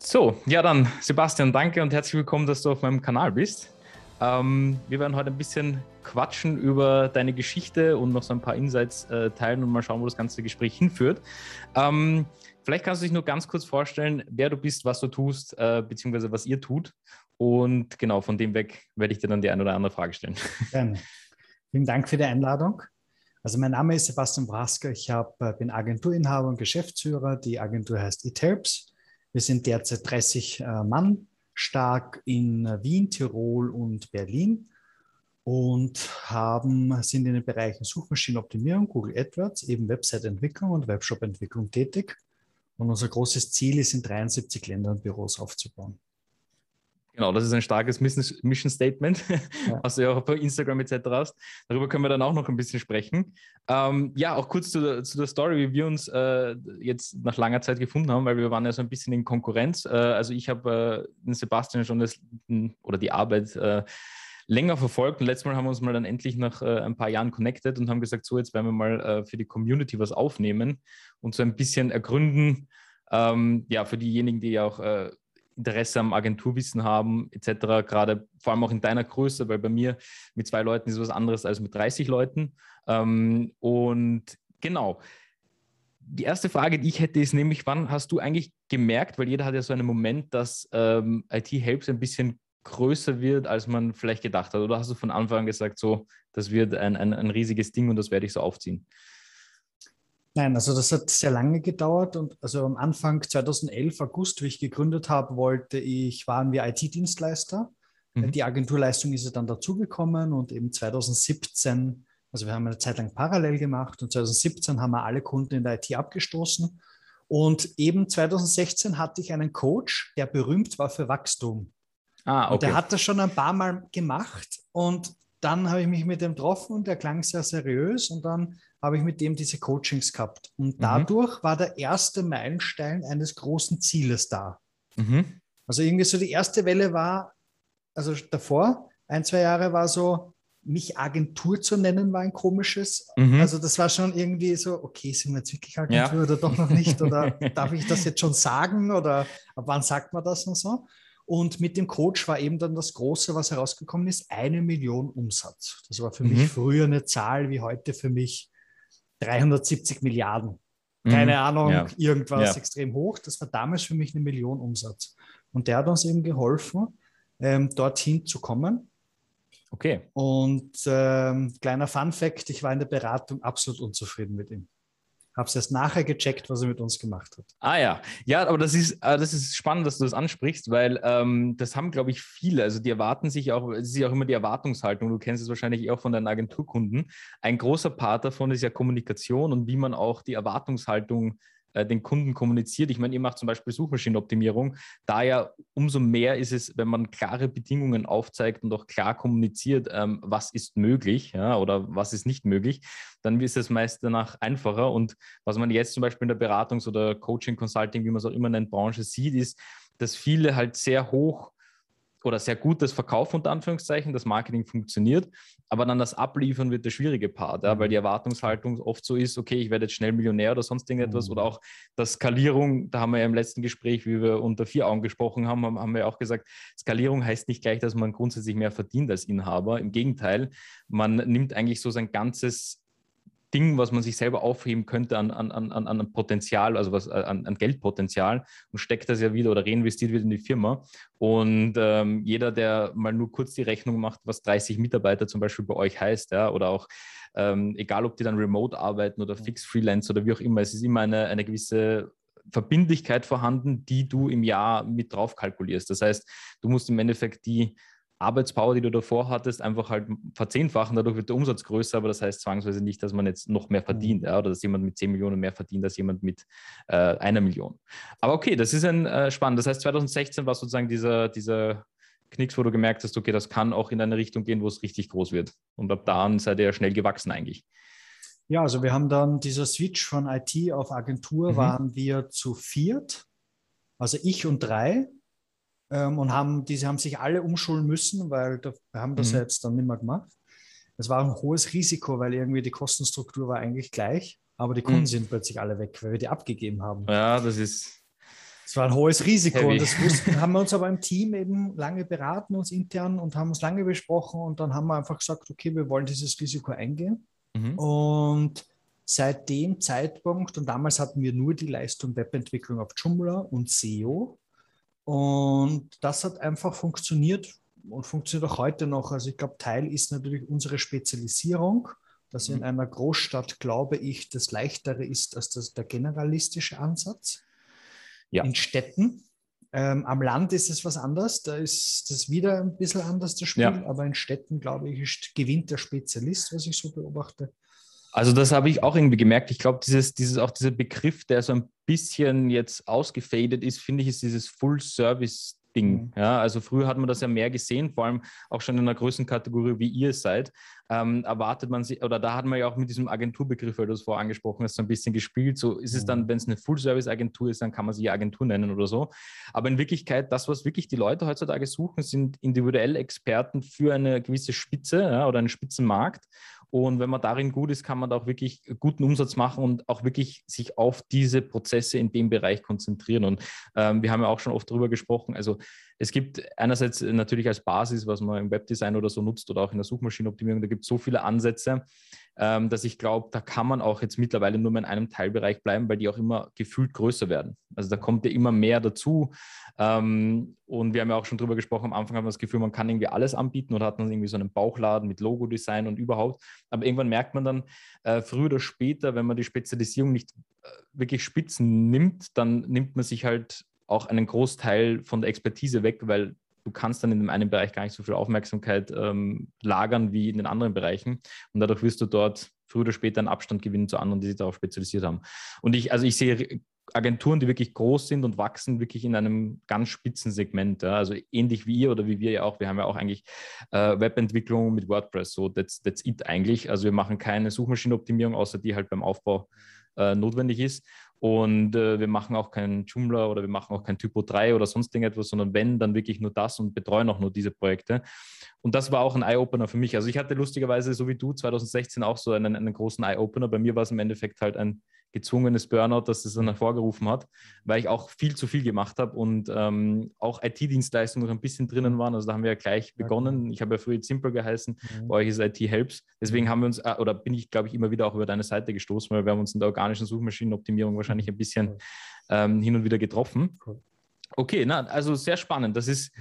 So, ja dann, Sebastian, danke und herzlich willkommen, dass du auf meinem Kanal bist. Wir werden heute ein bisschen quatschen über deine Geschichte und noch so ein paar Insights teilen und mal schauen, wo das ganze Gespräch hinführt. Vielleicht kannst du dich nur ganz kurz vorstellen, wer du bist, was du tust, beziehungsweise was ihr tut. Und genau, von dem weg werde ich dir dann die eine oder andere Frage stellen. Gerne. Vielen Dank für die Einladung. Also mein Name ist Sebastian Brasker. Ich bin Agenturinhaber und Geschäftsführer. Die Agentur heißt eTelps. Wir sind derzeit 30 Mann stark in Wien, Tirol und Berlin und sind in den Bereichen Suchmaschinenoptimierung, Google AdWords, eben Website-Entwicklung und Webshop-Entwicklung tätig. Und unser großes Ziel ist, in 73 Ländern Büros aufzubauen. Genau, das ist ein starkes Mission Statement, Ja. was du ja auch bei Instagram etc. hast. Darüber können wir dann auch noch ein bisschen sprechen. Ja, auch kurz zu der Story, wie wir uns jetzt nach langer Zeit gefunden haben, weil wir waren ja so ein bisschen in Konkurrenz. Also ich habe den Sebastian schon die Arbeit länger verfolgt und letztes Mal haben wir uns mal dann endlich nach ein paar Jahren connected und haben gesagt, so jetzt werden wir mal für die Community was aufnehmen und so ein bisschen ergründen, ja, für diejenigen, die ja auch Interesse am Agenturwissen haben, etc., gerade vor allem auch in deiner Größe, weil bei mir mit 2 Leuten ist was anderes als mit 30 Leuten. Und genau, die erste Frage, die ich hätte, ist nämlich, wann hast du eigentlich gemerkt, weil jeder hat ja so einen Moment, dass IT-Helps ein bisschen größer wird, als man vielleicht gedacht hat, oder hast du von Anfang an gesagt, so, das wird ein riesiges Ding und das werde ich so aufziehen? Nein, also das hat sehr lange gedauert und also am Anfang 2011, August, wie ich gegründet habe, waren wir IT-Dienstleister. Mhm. Die Agenturleistung ist ja dann dazugekommen und eben 2017, also wir haben eine Zeit lang parallel gemacht und 2017 haben wir alle Kunden in der IT abgestoßen. Und eben 2016 hatte ich einen Coach, der berühmt war für Wachstum. Ah, Und der okay. hat das schon ein paar Mal gemacht und dann habe ich mich mit dem getroffen und der klang sehr seriös und dann habe ich mit dem diese Coachings gehabt. Und Mhm. dadurch war der erste Meilenstein eines großen Zieles da. Mhm. Also irgendwie so die erste Welle war, also davor, 1, 2 Jahre war so, mich Agentur zu nennen, war ein komisches. Also Mhm. das war schon irgendwie so, okay, sind wir jetzt wirklich Ja. Agentur oder doch noch nicht? Oder darf ich das jetzt schon sagen? Oder ab wann sagt man das und so? Und mit dem Coach war eben dann das Große, was herausgekommen ist, 1 Million Umsatz. Das war für mich Mhm. früher eine Zahl wie heute für mich 370 Milliarden. Keine Mhm. Ahnung, Ja. irgendwas Ja. extrem hoch. Das war damals für mich 1 Million Umsatz. Und der hat uns eben geholfen, dorthin zu kommen. Okay. Und kleiner Fun-Fact, ich war in der Beratung absolut unzufrieden mit ihm. Habe es erst nachher gecheckt, was er mit uns gemacht hat. Ah ja, ja, aber das ist spannend, dass du das ansprichst, weil das haben, glaube ich, viele. Also die erwarten sich auch, es ist ja auch immer die Erwartungshaltung. Du kennst es wahrscheinlich auch von deinen Agenturkunden. Ein großer Part davon ist ja Kommunikation und wie man auch die Erwartungshaltung den Kunden kommuniziert. Ich meine, ihr macht zum Beispiel Suchmaschinenoptimierung. Da ja umso mehr ist es, wenn man klare Bedingungen aufzeigt und auch klar kommuniziert, was ist möglich, ja, oder was ist nicht möglich, dann ist es meist danach einfacher. Und was man jetzt zum Beispiel in der Beratungs- oder Coaching-Consulting, wie man es auch immer nennt, Branche sieht, ist, dass viele halt sehr hoch oder sehr gut das Verkaufen unter Anführungszeichen, das Marketing funktioniert, aber dann das Abliefern wird der schwierige Part, ja, weil die Erwartungshaltung oft so ist, okay, ich werde jetzt schnell Millionär oder sonst irgendetwas oder auch das Skalierung, da haben wir ja im letzten Gespräch, wie wir unter 4 Augen gesprochen haben wir auch gesagt, Skalierung heißt nicht gleich, dass man grundsätzlich mehr verdient als Inhaber, im Gegenteil, man nimmt eigentlich so sein ganzes Ding, was man sich selber aufheben könnte an Potenzial, also an Geldpotenzial und steckt das ja wieder oder reinvestiert wird in die Firma. Und jeder, der mal nur kurz die Rechnung macht, was 30 Mitarbeiter zum Beispiel bei euch heißt, ja, oder auch egal, ob die dann remote arbeiten oder fix Freelance oder wie auch immer, es ist immer eine gewisse Verbindlichkeit vorhanden, die du im Jahr mit drauf kalkulierst. Das heißt, du musst im Endeffekt die Arbeitspower, die du davor hattest, einfach halt verzehnfachen. Dadurch wird der Umsatz größer, aber das heißt zwangsweise nicht, dass man jetzt noch mehr verdient, ja, oder dass jemand mit 10 Millionen mehr verdient als jemand mit 1 Million. Aber okay, das ist spannend. Das heißt, 2016 war sozusagen dieser Knicks, wo du gemerkt hast, okay, das kann auch in eine Richtung gehen, wo es richtig groß wird. Und ab da an seid ihr ja schnell gewachsen eigentlich. Ja, also wir haben dann dieser Switch von IT auf Agentur, Mhm. waren wir zu viert, also ich und drei, diese haben sich alle umschulen müssen, weil wir haben das ja Mhm. jetzt dann nicht mehr gemacht. Es war ein hohes Risiko, weil irgendwie die Kostenstruktur war eigentlich gleich, aber die Kunden Mhm. sind plötzlich alle weg, weil wir die abgegeben haben. Ja, das ist. Es war ein hohes Risiko heavy. und das haben wir uns aber im Team eben lange beraten, uns intern und haben uns lange besprochen und dann haben wir einfach gesagt, okay, wir wollen dieses Risiko eingehen. Mhm. Und seit dem Zeitpunkt, und damals hatten wir nur die Leistung Webentwicklung auf Joomla und SEO und das hat einfach funktioniert und funktioniert auch heute noch. Also ich glaube, Teil ist natürlich unsere Spezialisierung, dass in einer Großstadt, glaube ich, das Leichtere ist als der generalistische Ansatz. Ja. In Städten. Am Land ist es was anderes, da ist das wieder ein bisschen anders, das Spiel, aber in Städten, glaube ich, gewinnt der Spezialist, was ich so beobachte. Also das habe ich auch irgendwie gemerkt. Ich glaube, dieser Begriff, der so ein bisschen jetzt ausgefadet ist, finde ich, ist dieses Full-Service-Ding. Ja, also früher hat man das ja mehr gesehen, vor allem auch schon in einer Größenkategorie, wie ihr seid. Erwartet man sich, oder da hat man ja auch mit diesem Agenturbegriff, weil du es vorher angesprochen hast, so ein bisschen gespielt. So ist es dann, wenn es eine Full-Service-Agentur ist, dann kann man sie ja Agentur nennen oder so. Aber in Wirklichkeit, das, was wirklich die Leute heutzutage suchen, sind individuelle Experten für eine gewisse Spitze, ja, oder einen Spitzenmarkt. Und wenn man darin gut ist, kann man da auch wirklich guten Umsatz machen und auch wirklich sich auf diese Prozesse in dem Bereich konzentrieren. Und wir haben ja auch schon oft darüber gesprochen. Also es gibt einerseits natürlich als Basis, was man im Webdesign oder so nutzt oder auch in der Suchmaschinenoptimierung, da gibt es so viele Ansätze, dass ich glaube, da kann man auch jetzt mittlerweile nur mehr in einem Teilbereich bleiben, weil die auch immer gefühlt größer werden. Also da kommt ja immer mehr dazu. Und wir haben ja auch schon drüber gesprochen, am Anfang haben wir das Gefühl, man kann irgendwie alles anbieten oder hat man irgendwie so einen Bauchladen mit Logodesign und überhaupt. Aber irgendwann merkt man dann, früher oder später, wenn man die Spezialisierung nicht wirklich spitzen nimmt, dann nimmt man sich halt auch einen Großteil von der Expertise weg, weil du kannst dann in dem einen Bereich gar nicht so viel Aufmerksamkeit lagern wie in den anderen Bereichen. Und dadurch wirst du dort früher oder später einen Abstand gewinnen zu anderen, die sich darauf spezialisiert haben. Und ich sehe Agenturen, die wirklich groß sind und wachsen, wirklich in einem ganz spitzen Segment. Ja. Also ähnlich wie ihr oder wie wir ja auch. Wir haben ja auch eigentlich Webentwicklung mit WordPress. So, that's it eigentlich. Also wir machen keine Suchmaschinenoptimierung, außer die halt beim Aufbau notwendig ist. Und wir machen auch keinen Joomla oder wir machen auch kein Typo 3 oder sonst irgendetwas, sondern wenn, dann wirklich nur das und betreuen auch nur diese Projekte. Und das war auch ein Eye-Opener für mich. Also ich hatte lustigerweise, so wie du, 2016 auch so einen großen Eye-Opener. Bei mir war es im Endeffekt halt ein gezwungenes Burnout, das das dann hervorgerufen hat, weil ich auch viel zu viel gemacht habe und auch IT-Dienstleistungen noch ein bisschen drinnen waren. Also da haben wir ja gleich begonnen. Ich habe ja früher Simple geheißen, bei euch ist IT Helps. Deswegen haben wir uns, oder bin ich, glaube ich, immer wieder auch über deine Seite gestoßen, weil wir haben uns in der organischen Suchmaschinenoptimierung wahrscheinlich ein bisschen hin und wieder getroffen. Okay, also sehr spannend. Das ist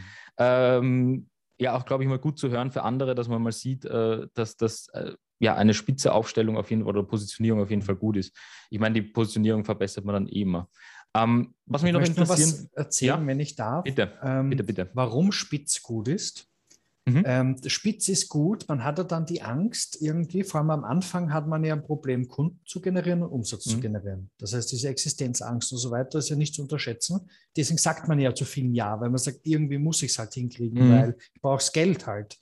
ja auch, glaube ich, mal gut zu hören für andere, dass man mal sieht, dass das eine spitze Aufstellung auf jeden Fall oder Positionierung auf jeden Fall gut ist. Ich meine, die Positionierung verbessert man dann immer. Was mich noch interessiert. Ich möchte noch was erzählen, wenn ich darf. Bitte, bitte. Warum Spitz gut ist. Spitz ist gut, man hat ja dann die Angst irgendwie, vor allem am Anfang hat man ja ein Problem, Kunden zu generieren und Umsatz zu generieren. Das heißt, diese Existenzangst und so weiter ist ja nicht zu unterschätzen. Deswegen sagt man ja zu vielen Ja, weil man sagt, irgendwie muss ich es halt hinkriegen, weil ich brauche das Geld halt.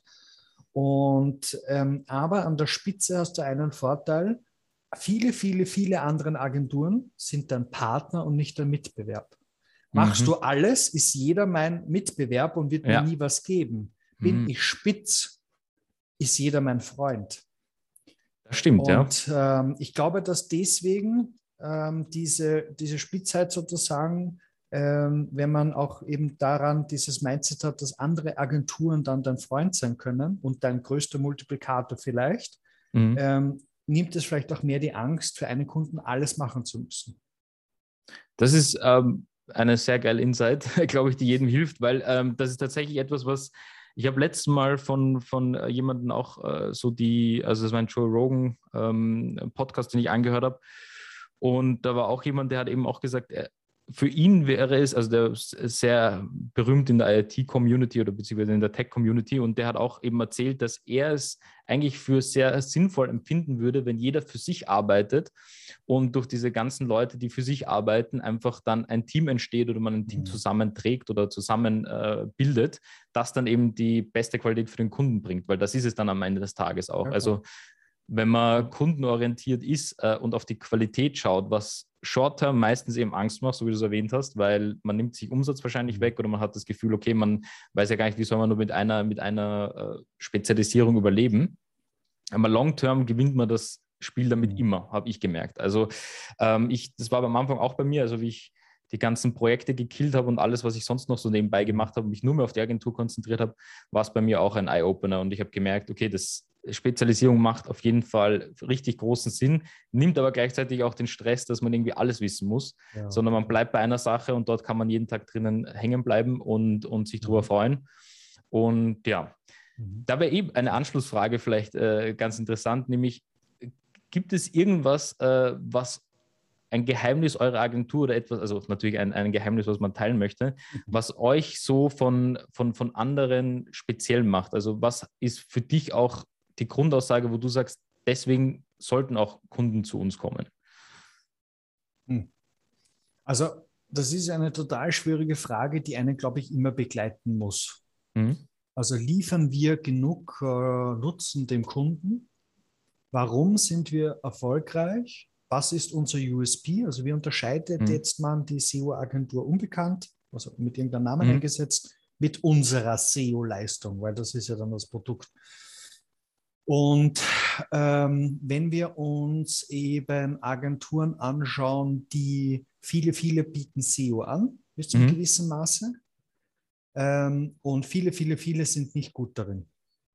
Und aber an der Spitze hast du einen Vorteil, viele andere Agenturen sind dann Partner und nicht der Mitbewerb. Machst du alles, ist jeder mein Mitbewerb und wird mir nie was geben. Bin ich spitz, ist jeder mein Freund. Das stimmt, und, ich glaube, dass deswegen diese Spitzheit sozusagen, wenn man auch eben daran dieses Mindset hat, dass andere Agenturen dann dein Freund sein können und dein größter Multiplikator vielleicht, nimmt es vielleicht auch mehr die Angst, für einen Kunden alles machen zu müssen. Das ist eine sehr geile Insight, glaube ich, die jedem hilft, weil das ist tatsächlich etwas, was ich habe letztes Mal von jemandem auch also das war ein Joe Rogan Podcast, den ich angehört habe. Und da war auch jemand, der hat eben auch gesagt, für ihn wäre es, also der ist sehr berühmt in der IT-Community oder beziehungsweise in der Tech-Community, und der hat auch eben erzählt, dass er es eigentlich für sehr sinnvoll empfinden würde, wenn jeder für sich arbeitet und durch diese ganzen Leute, die für sich arbeiten, einfach dann ein Team entsteht oder man ein Team zusammenträgt oder zusammen bildet, das dann eben die beste Qualität für den Kunden bringt, weil das ist es dann am Ende des Tages auch. Okay. Also wenn man kundenorientiert ist und auf die Qualität schaut, was Short-Term meistens eben Angst macht, so wie du es erwähnt hast, weil man nimmt sich Umsatz wahrscheinlich weg oder man hat das Gefühl, okay, man weiß ja gar nicht, wie soll man nur mit einer Spezialisierung überleben. Aber Long-Term gewinnt man das Spiel damit immer, habe ich gemerkt. Also das war am Anfang auch bei mir, also wie ich die ganzen Projekte gekillt habe und alles, was ich sonst noch so nebenbei gemacht habe, mich nur mehr auf die Agentur konzentriert habe, war es bei mir auch ein Eye-Opener. Und ich habe gemerkt, okay, Spezialisierung macht auf jeden Fall richtig großen Sinn, nimmt aber gleichzeitig auch den Stress, dass man irgendwie alles wissen muss, sondern man bleibt bei einer Sache und dort kann man jeden Tag drinnen hängen bleiben und sich drüber freuen. Und ja, da wäre eben eine Anschlussfrage vielleicht ganz interessant, nämlich gibt es irgendwas, was ein Geheimnis eurer Agentur oder etwas, also natürlich ein Geheimnis, was man teilen möchte, was euch so von anderen speziell macht? Also was ist für dich auch die Grundaussage, wo du sagst, deswegen sollten auch Kunden zu uns kommen? Also das ist eine total schwierige Frage, die einen, glaube ich, immer begleiten muss. Also liefern wir genug Nutzen dem Kunden? Warum sind wir erfolgreich? Was ist unser USP? Also wie unterscheidet jetzt man die SEO-Agentur unbekannt, also mit irgendeinem Namen eingesetzt, mit unserer SEO-Leistung, weil das ist ja dann das Produkt. Und wenn wir uns eben Agenturen anschauen, die viele bieten SEO an, bis zu einem gewissen Maße, und viele sind nicht gut darin.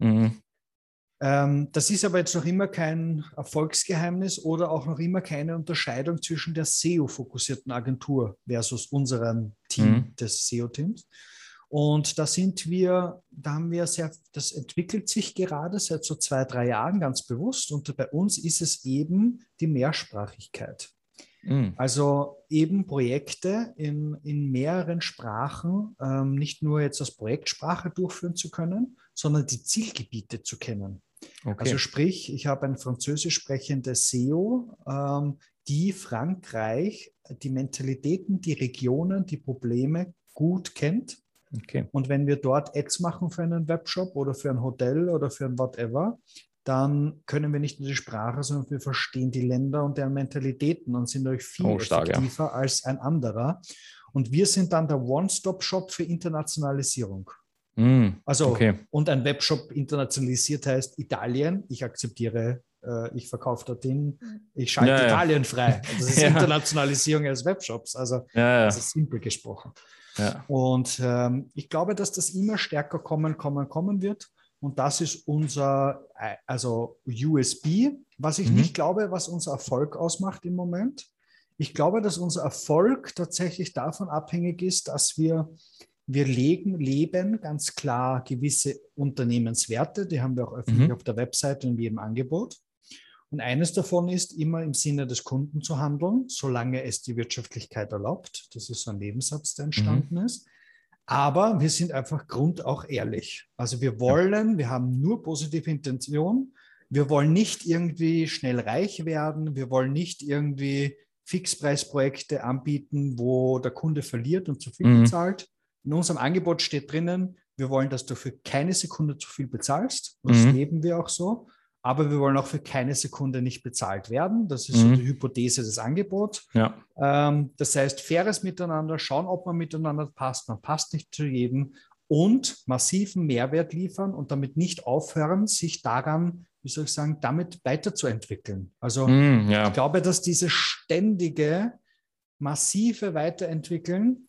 Das ist aber jetzt noch immer kein Erfolgsgeheimnis oder auch noch immer keine Unterscheidung zwischen der SEO-fokussierten Agentur versus unserem Team des SEO-Teams. Und da haben wir das entwickelt sich gerade seit so 2-3 Jahren ganz bewusst. Und bei uns ist es eben die Mehrsprachigkeit. Also eben Projekte in mehreren Sprachen, nicht nur jetzt als Projektsprache durchführen zu können, sondern die Zielgebiete zu kennen. Okay. Also sprich, ich habe ein französisch sprechendes SEO, die Frankreich, die Mentalitäten, die Regionen, die Probleme gut kennt. Okay. Und wenn wir dort Ads machen für einen Webshop oder für ein Hotel oder für ein whatever, dann können wir nicht nur die Sprache, sondern wir verstehen die Länder und deren Mentalitäten und sind euch viel effektiver als ein anderer. Und wir sind dann der One-Stop-Shop für Internationalisierung. Also, und ein Webshop internationalisiert heißt Italien, ich akzeptiere, ich verkaufe dorthin, ich schalte Italien frei. Das ist Internationalisierung eines Webshops, also das ist simpel gesprochen. Und ich glaube, dass das immer stärker kommen wird. Und das ist unser USP, was ich nicht glaube, was unser Erfolg ausmacht im Moment. Ich glaube, dass unser Erfolg tatsächlich davon abhängig ist, dass wir leben ganz klar gewisse Unternehmenswerte, die haben wir auch öffentlich auf der Webseite und in jedem Angebot. Und eines davon ist, immer im Sinne des Kunden zu handeln, solange es die Wirtschaftlichkeit erlaubt. Das ist so ein Nebensatz, der entstanden ist. Aber wir sind einfach auch ehrlich. Also wir haben nur positive Intention. Wir wollen nicht irgendwie schnell reich werden. Wir wollen nicht irgendwie Fixpreisprojekte anbieten, wo der Kunde verliert und zu viel bezahlt. In unserem Angebot steht drinnen, wir wollen, dass du für keine Sekunde zu viel bezahlst. Das leben wir auch so. Aber wir wollen auch für keine Sekunde nicht bezahlt werden. Das ist so die Hypothese des Angebots. Das heißt, faires Miteinander, schauen, ob man miteinander passt. Man passt nicht zu jedem und massiven Mehrwert liefern und damit nicht aufhören, sich daran, damit weiterzuentwickeln. Also ich glaube, dass dieses ständige, massive Weiterentwickeln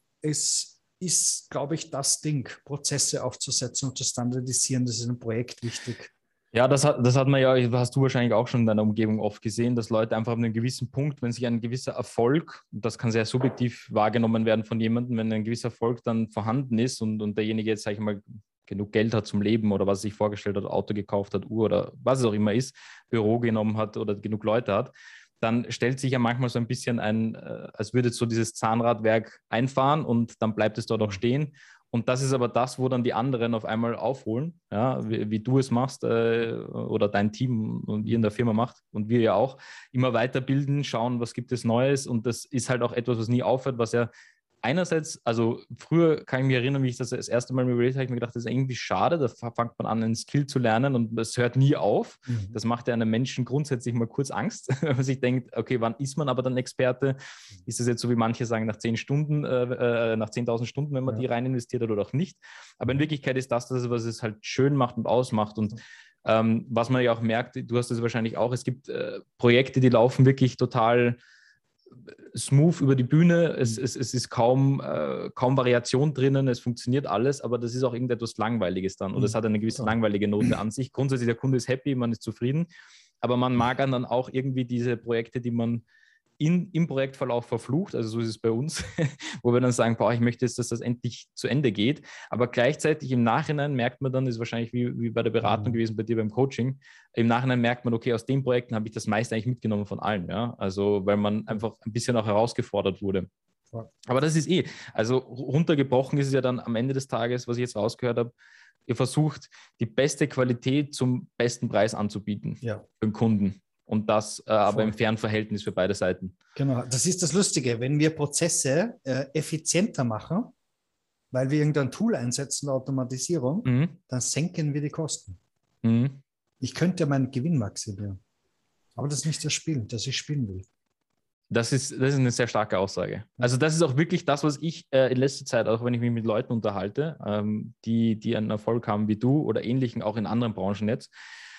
ist, glaube ich, das Ding, Prozesse aufzusetzen und zu standardisieren. Das ist ein Projekt wichtig. Ja, das hat man ja, hast du wahrscheinlich auch schon in deiner Umgebung oft gesehen, dass Leute einfach an einem gewissen Punkt, wenn sich ein gewisser Erfolg, das kann sehr subjektiv wahrgenommen werden von jemandem, wenn ein gewisser Erfolg dann vorhanden ist und derjenige jetzt, sage ich mal, genug Geld hat zum Leben oder was er sich vorgestellt hat, Auto gekauft hat, Uhr oder was es auch immer ist, Büro genommen hat oder genug Leute hat, dann stellt sich ja manchmal so ein bisschen als würde so dieses Zahnradwerk einfahren und dann bleibt es dort auch stehen. Und das ist aber das, wo dann die anderen auf einmal aufholen, ja, wie du es machst oder dein Team und ihr in der Firma macht und wir ja auch, immer weiterbilden, schauen, was gibt es Neues. Und das ist halt auch etwas, was nie aufhört, was ja einerseits, also früher kann ich mich erinnern, wie ich das erste Mal mir überlegt habe, ich mir gedacht, das ist irgendwie schade, da fängt man an, einen Skill zu lernen und es hört nie auf. Das macht ja einem Menschen grundsätzlich mal kurz Angst, wenn man sich denkt, okay, wann ist man aber dann Experte? Ist es jetzt so, wie manche sagen, nach 10 Stunden, nach 10.000 Stunden, wenn man die rein investiert hat oder auch nicht? Aber in Wirklichkeit ist das, was es halt schön macht und ausmacht und was man ja auch merkt, du hast es wahrscheinlich auch, es gibt Projekte, die laufen wirklich total smooth über die Bühne, es ist kaum Variation drinnen, es funktioniert alles, aber das ist auch irgendetwas Langweiliges dann oder es hat eine gewisse langweilige Note an sich. Grundsätzlich, der Kunde ist happy, man ist zufrieden, aber man mag dann auch irgendwie diese Projekte, die man im Projektverlauf verflucht, also so ist es bei uns, wo wir dann sagen, boah, ich möchte jetzt, dass das endlich zu Ende geht, aber gleichzeitig im Nachhinein merkt man dann, das ist wahrscheinlich wie bei der Beratung gewesen, bei dir beim Coaching, im Nachhinein merkt man, okay, aus den Projekten habe ich das meiste eigentlich mitgenommen von allen, ja, also weil man einfach ein bisschen auch herausgefordert wurde. Aber das ist also runtergebrochen ist es ja dann am Ende des Tages, was ich jetzt rausgehört habe, ihr versucht, die beste Qualität zum besten Preis anzubieten für den Kunden. Und das aber im fairen Verhältnis für beide Seiten. Genau, das ist das Lustige. Wenn wir Prozesse effizienter machen, weil wir irgendein Tool einsetzen, Automatisierung, dann senken wir die Kosten. Ich könnte meinen Gewinn maximieren. Aber das ist nicht das Spiel, das ich spielen will. Das ist eine sehr starke Aussage. Also das ist auch wirklich das, was ich in letzter Zeit, auch wenn ich mich mit Leuten unterhalte, die einen Erfolg haben wie du oder ähnlichen, auch in anderen Branchen jetzt,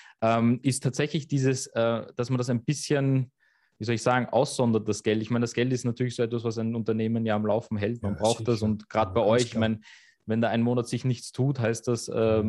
ist tatsächlich dieses, dass man das ein bisschen, wie soll ich sagen, aussondert, das Geld. Ich meine, das Geld ist natürlich so etwas, was ein Unternehmen ja am Laufen hält. Man braucht sicher. Das und gerade bei euch, ich meine, wenn da einen Monat sich nichts tut, heißt das,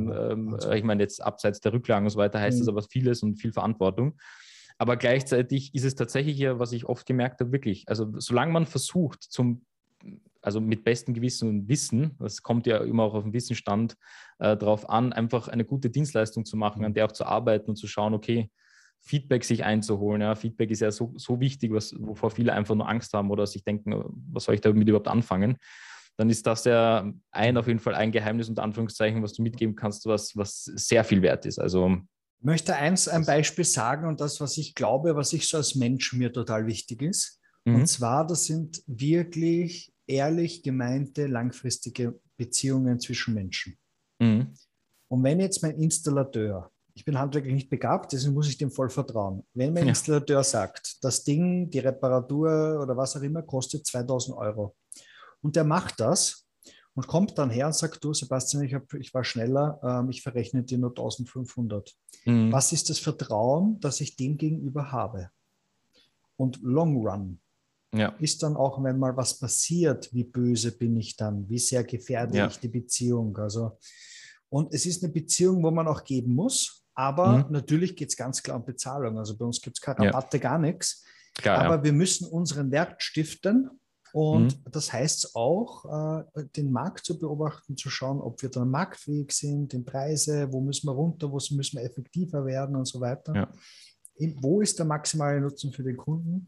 ich meine, jetzt abseits der Rücklagen und so weiter, heißt das aber vieles und viel Verantwortung. Aber gleichzeitig ist es tatsächlich ja, was ich oft gemerkt habe, wirklich, also solange man versucht, also mit bestem Gewissen und Wissen, das kommt ja immer auch auf den Wissensstand drauf an, einfach eine gute Dienstleistung zu machen, an der auch zu arbeiten und zu schauen, okay, Feedback sich einzuholen. Ja. Feedback ist ja so wichtig, wovor viele einfach nur Angst haben oder sich denken, was soll ich damit überhaupt anfangen? Dann ist das ja auf jeden Fall ein Geheimnis, unter Anführungszeichen, was du mitgeben kannst, was sehr viel wert ist. Also ich möchte ein Beispiel sagen und das, was ich glaube, was ich so als Mensch mir total wichtig ist. Und zwar, das sind wirklich ehrlich gemeinte, langfristige Beziehungen zwischen Menschen. Und wenn jetzt mein Installateur, ich bin handwerklich nicht begabt, deswegen muss ich dem voll vertrauen. Wenn mein Installateur sagt, das Ding, die Reparatur oder was auch immer, kostet 2.000 Euro und der macht das und kommt dann her und sagt, du Sebastian, ich war schneller, ich verrechne dir nur 1.500. Was ist das Vertrauen, das ich dem gegenüber habe? Und Long Run ist dann auch, wenn mal was passiert, wie böse bin ich dann, wie sehr gefährde ich die Beziehung. Also, und es ist eine Beziehung, wo man auch geben muss, aber natürlich geht es ganz klar um Bezahlung. Also bei uns gibt es keine Rabatte, gar nichts. Klar, aber wir müssen unseren Wert stiften und das heißt auch, den Markt zu beobachten, zu schauen, ob wir dann marktfähig sind, die Preise, wo müssen wir runter, wo müssen wir effektiver werden und so weiter. Wo ist der maximale Nutzen für den Kunden?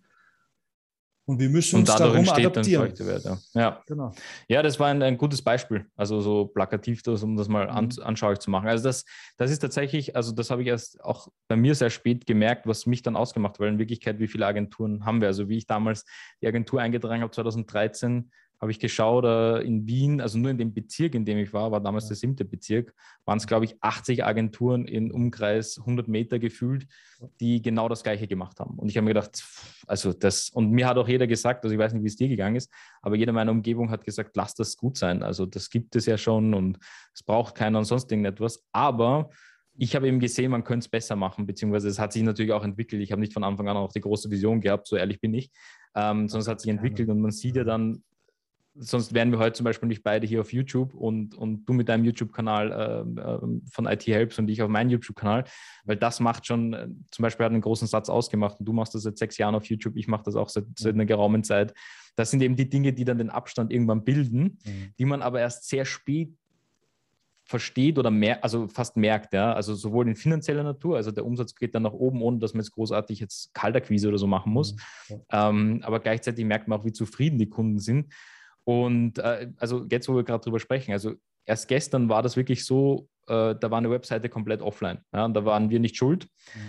Und wir müssen uns darum adaptieren. Genau. Ja, das war ein gutes Beispiel, also so plakativ, um das mal anschaulich zu machen. Also das ist tatsächlich, also das habe ich erst auch bei mir sehr spät gemerkt, was mich dann ausgemacht hat, weil in Wirklichkeit, wie viele Agenturen haben wir? Also wie ich damals die Agentur eingetragen habe, 2013, habe ich geschaut, in Wien, also nur in dem Bezirk, in dem ich war damals der 7. Bezirk, waren es, glaube ich, 80 Agenturen in Umkreis 100 Meter gefühlt, die genau das Gleiche gemacht haben. Und ich habe mir gedacht, also und mir hat auch jeder gesagt, also ich weiß nicht, wie es dir gegangen ist, aber jeder in meiner Umgebung hat gesagt, lass das gut sein. Also das gibt es ja schon und es braucht keiner und sonst irgendetwas. Aber ich habe eben gesehen, man könnte es besser machen, beziehungsweise es hat sich natürlich auch entwickelt. Ich habe nicht von Anfang an auch die große Vision gehabt, so ehrlich bin ich, sondern es hat sich entwickelt und man sieht ja dann, sonst wären wir heute zum Beispiel nicht beide hier auf YouTube und du mit deinem YouTube-Kanal von IT Helps und ich auf meinem YouTube-Kanal, weil das macht schon, zum Beispiel hat einen großen Satz ausgemacht und du machst das seit 6 Jahren auf YouTube, ich mache das auch seit einer geraumen Zeit. Das sind eben die Dinge, die dann den Abstand irgendwann bilden, die man aber erst sehr spät versteht oder also fast merkt, ja, also sowohl in finanzieller Natur, also der Umsatz geht dann nach oben, ohne dass man jetzt großartig jetzt Kaltakquise oder so machen muss, aber gleichzeitig merkt man auch, wie zufrieden die Kunden sind. Und also jetzt, wo wir gerade drüber sprechen, also erst gestern war das wirklich so, da war eine Webseite komplett offline. Ja, und da waren wir nicht schuld.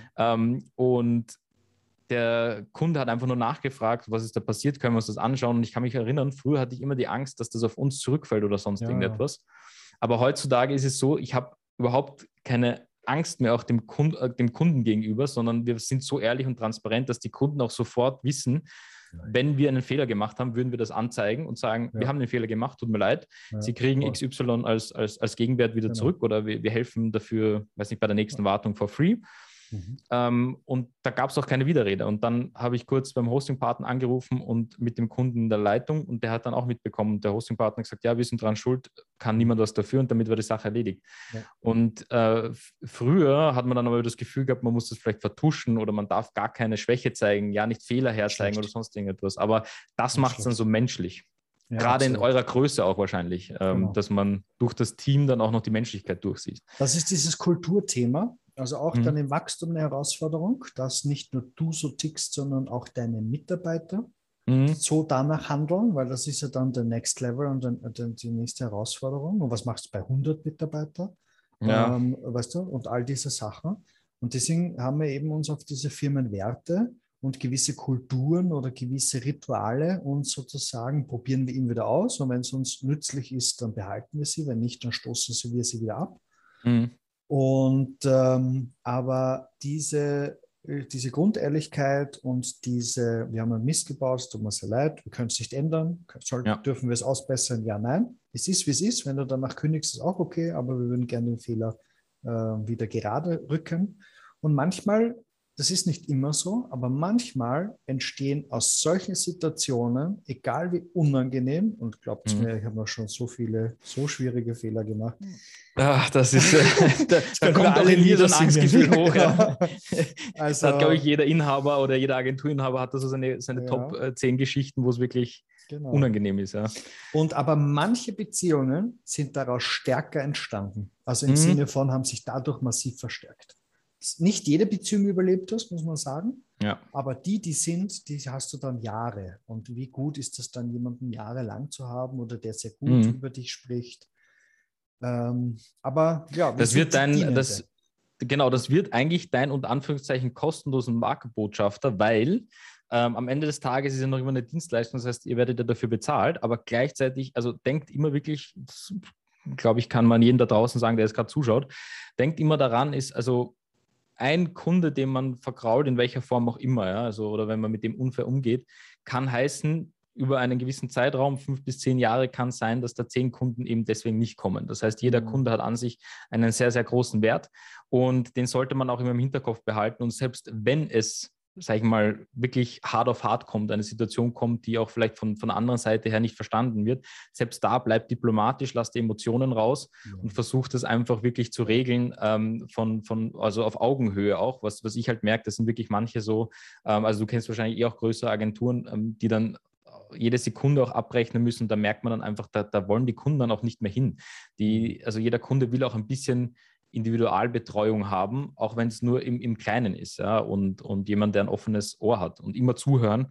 Und der Kunde hat einfach nur nachgefragt, was ist da passiert, können wir uns das anschauen. Und ich kann mich erinnern, früher hatte ich immer die Angst, dass das auf uns zurückfällt oder sonst irgendetwas. Aber heutzutage ist es so, ich habe überhaupt keine Angst mehr auch dem Kunden gegenüber, sondern wir sind so ehrlich und transparent, dass die Kunden auch sofort wissen, wenn wir einen Fehler gemacht haben, würden wir das anzeigen und sagen, wir haben den Fehler gemacht, tut mir leid. Sie kriegen XY als Gegenwert wieder zurück oder wir helfen dafür, weiß nicht, bei der nächsten Wartung for free. Und da gab es auch keine Widerrede. Und dann habe ich kurz beim Hosting-Partner angerufen und mit dem Kunden in der Leitung und der hat dann auch mitbekommen, der Hosting-Partner gesagt, ja, wir sind dran schuld, kann niemand was dafür und damit war die Sache erledigt. Ja. Und früher hat man dann aber das Gefühl gehabt, man muss das vielleicht vertuschen oder man darf gar keine Schwäche zeigen, ja, nicht Fehler herzeigen oder sonst irgendetwas. Aber das macht es dann so menschlich. Ja, gerade absolut. In eurer Größe auch wahrscheinlich, genau. Dass man durch das Team dann auch noch die Menschlichkeit durchsieht. Das ist dieses Kulturthema, also auch dann im Wachstum eine Herausforderung, dass nicht nur du so tickst, sondern auch deine Mitarbeiter so danach handeln, weil das ist ja dann der Next Level und dann die nächste Herausforderung. Und was machst du bei 100 Mitarbeitern? Ja. Weißt du, und all diese Sachen. Und deswegen haben wir eben uns auf diese Firmenwerte und gewisse Kulturen oder gewisse Rituale und sozusagen probieren wir ihn wieder aus. Und wenn es uns nützlich ist, dann behalten wir sie. Wenn nicht, dann stoßen wir sie wieder ab. Und aber diese Grundehrlichkeit und wir haben einen Mist gebaut, es tut mir sehr leid, wir können es nicht ändern. Dürfen wir es ausbessern? Ja, nein. Es ist, wie es ist. Wenn du danach kündigst, ist auch okay, aber wir würden gerne den Fehler wieder gerade rücken. Und manchmal, das ist nicht immer so, aber manchmal entstehen aus solchen Situationen, egal wie unangenehm, und glaubt mir, ich habe noch schon so viele, so schwierige Fehler gemacht. Ach, das ist, da kommt auch in mir das Angstgefühl hoch. Ja. Also, da hat, glaube ich, jeder Inhaber oder jeder Agenturinhaber hat da so seine Top 10 Geschichten, wo es wirklich unangenehm ist. Ja. Und aber manche Beziehungen sind daraus stärker entstanden. Also im Sinne von, haben sich dadurch massiv verstärkt. Nicht jede Beziehung überlebt das, muss man sagen. Ja. Aber die hast du dann Jahre. Und wie gut ist das dann, jemanden jahrelang zu haben oder der sehr gut über dich spricht? Aber ja, das wird das wird eigentlich dein unter Anführungszeichen kostenlosen Markenbotschafter, weil am Ende des Tages ist ja noch immer eine Dienstleistung, das heißt, ihr werdet ja dafür bezahlt, aber gleichzeitig, also denkt immer wirklich, das, glaube ich, kann man jedem da draußen sagen, der jetzt gerade zuschaut, denkt immer daran, ist also ein Kunde, den man vergrault, in welcher Form auch immer, ja, also, oder wenn man mit dem unfair umgeht, kann heißen, über einen gewissen Zeitraum, 5 bis 10 Jahre, kann es sein, dass da 10 Kunden eben deswegen nicht kommen. Das heißt, jeder Kunde hat an sich einen sehr, sehr großen Wert und den sollte man auch immer im Hinterkopf behalten. Und selbst wenn es, sage ich mal, wirklich hart auf hart kommt, eine Situation kommt, die auch vielleicht von der anderen Seite her nicht verstanden wird, selbst da bleibt diplomatisch, lasst die Emotionen raus und versucht es einfach wirklich zu regeln, also auf Augenhöhe auch. Was ich halt merke, das sind wirklich manche so, also du kennst wahrscheinlich auch größere Agenturen, die dann jede Sekunde auch abrechnen müssen. Da merkt man dann einfach, da wollen die Kunden dann auch nicht mehr hin. Also jeder Kunde will auch ein bisschen Individualbetreuung haben, auch wenn es nur im Kleinen ist, ja, und jemand, der ein offenes Ohr hat und immer zuhören.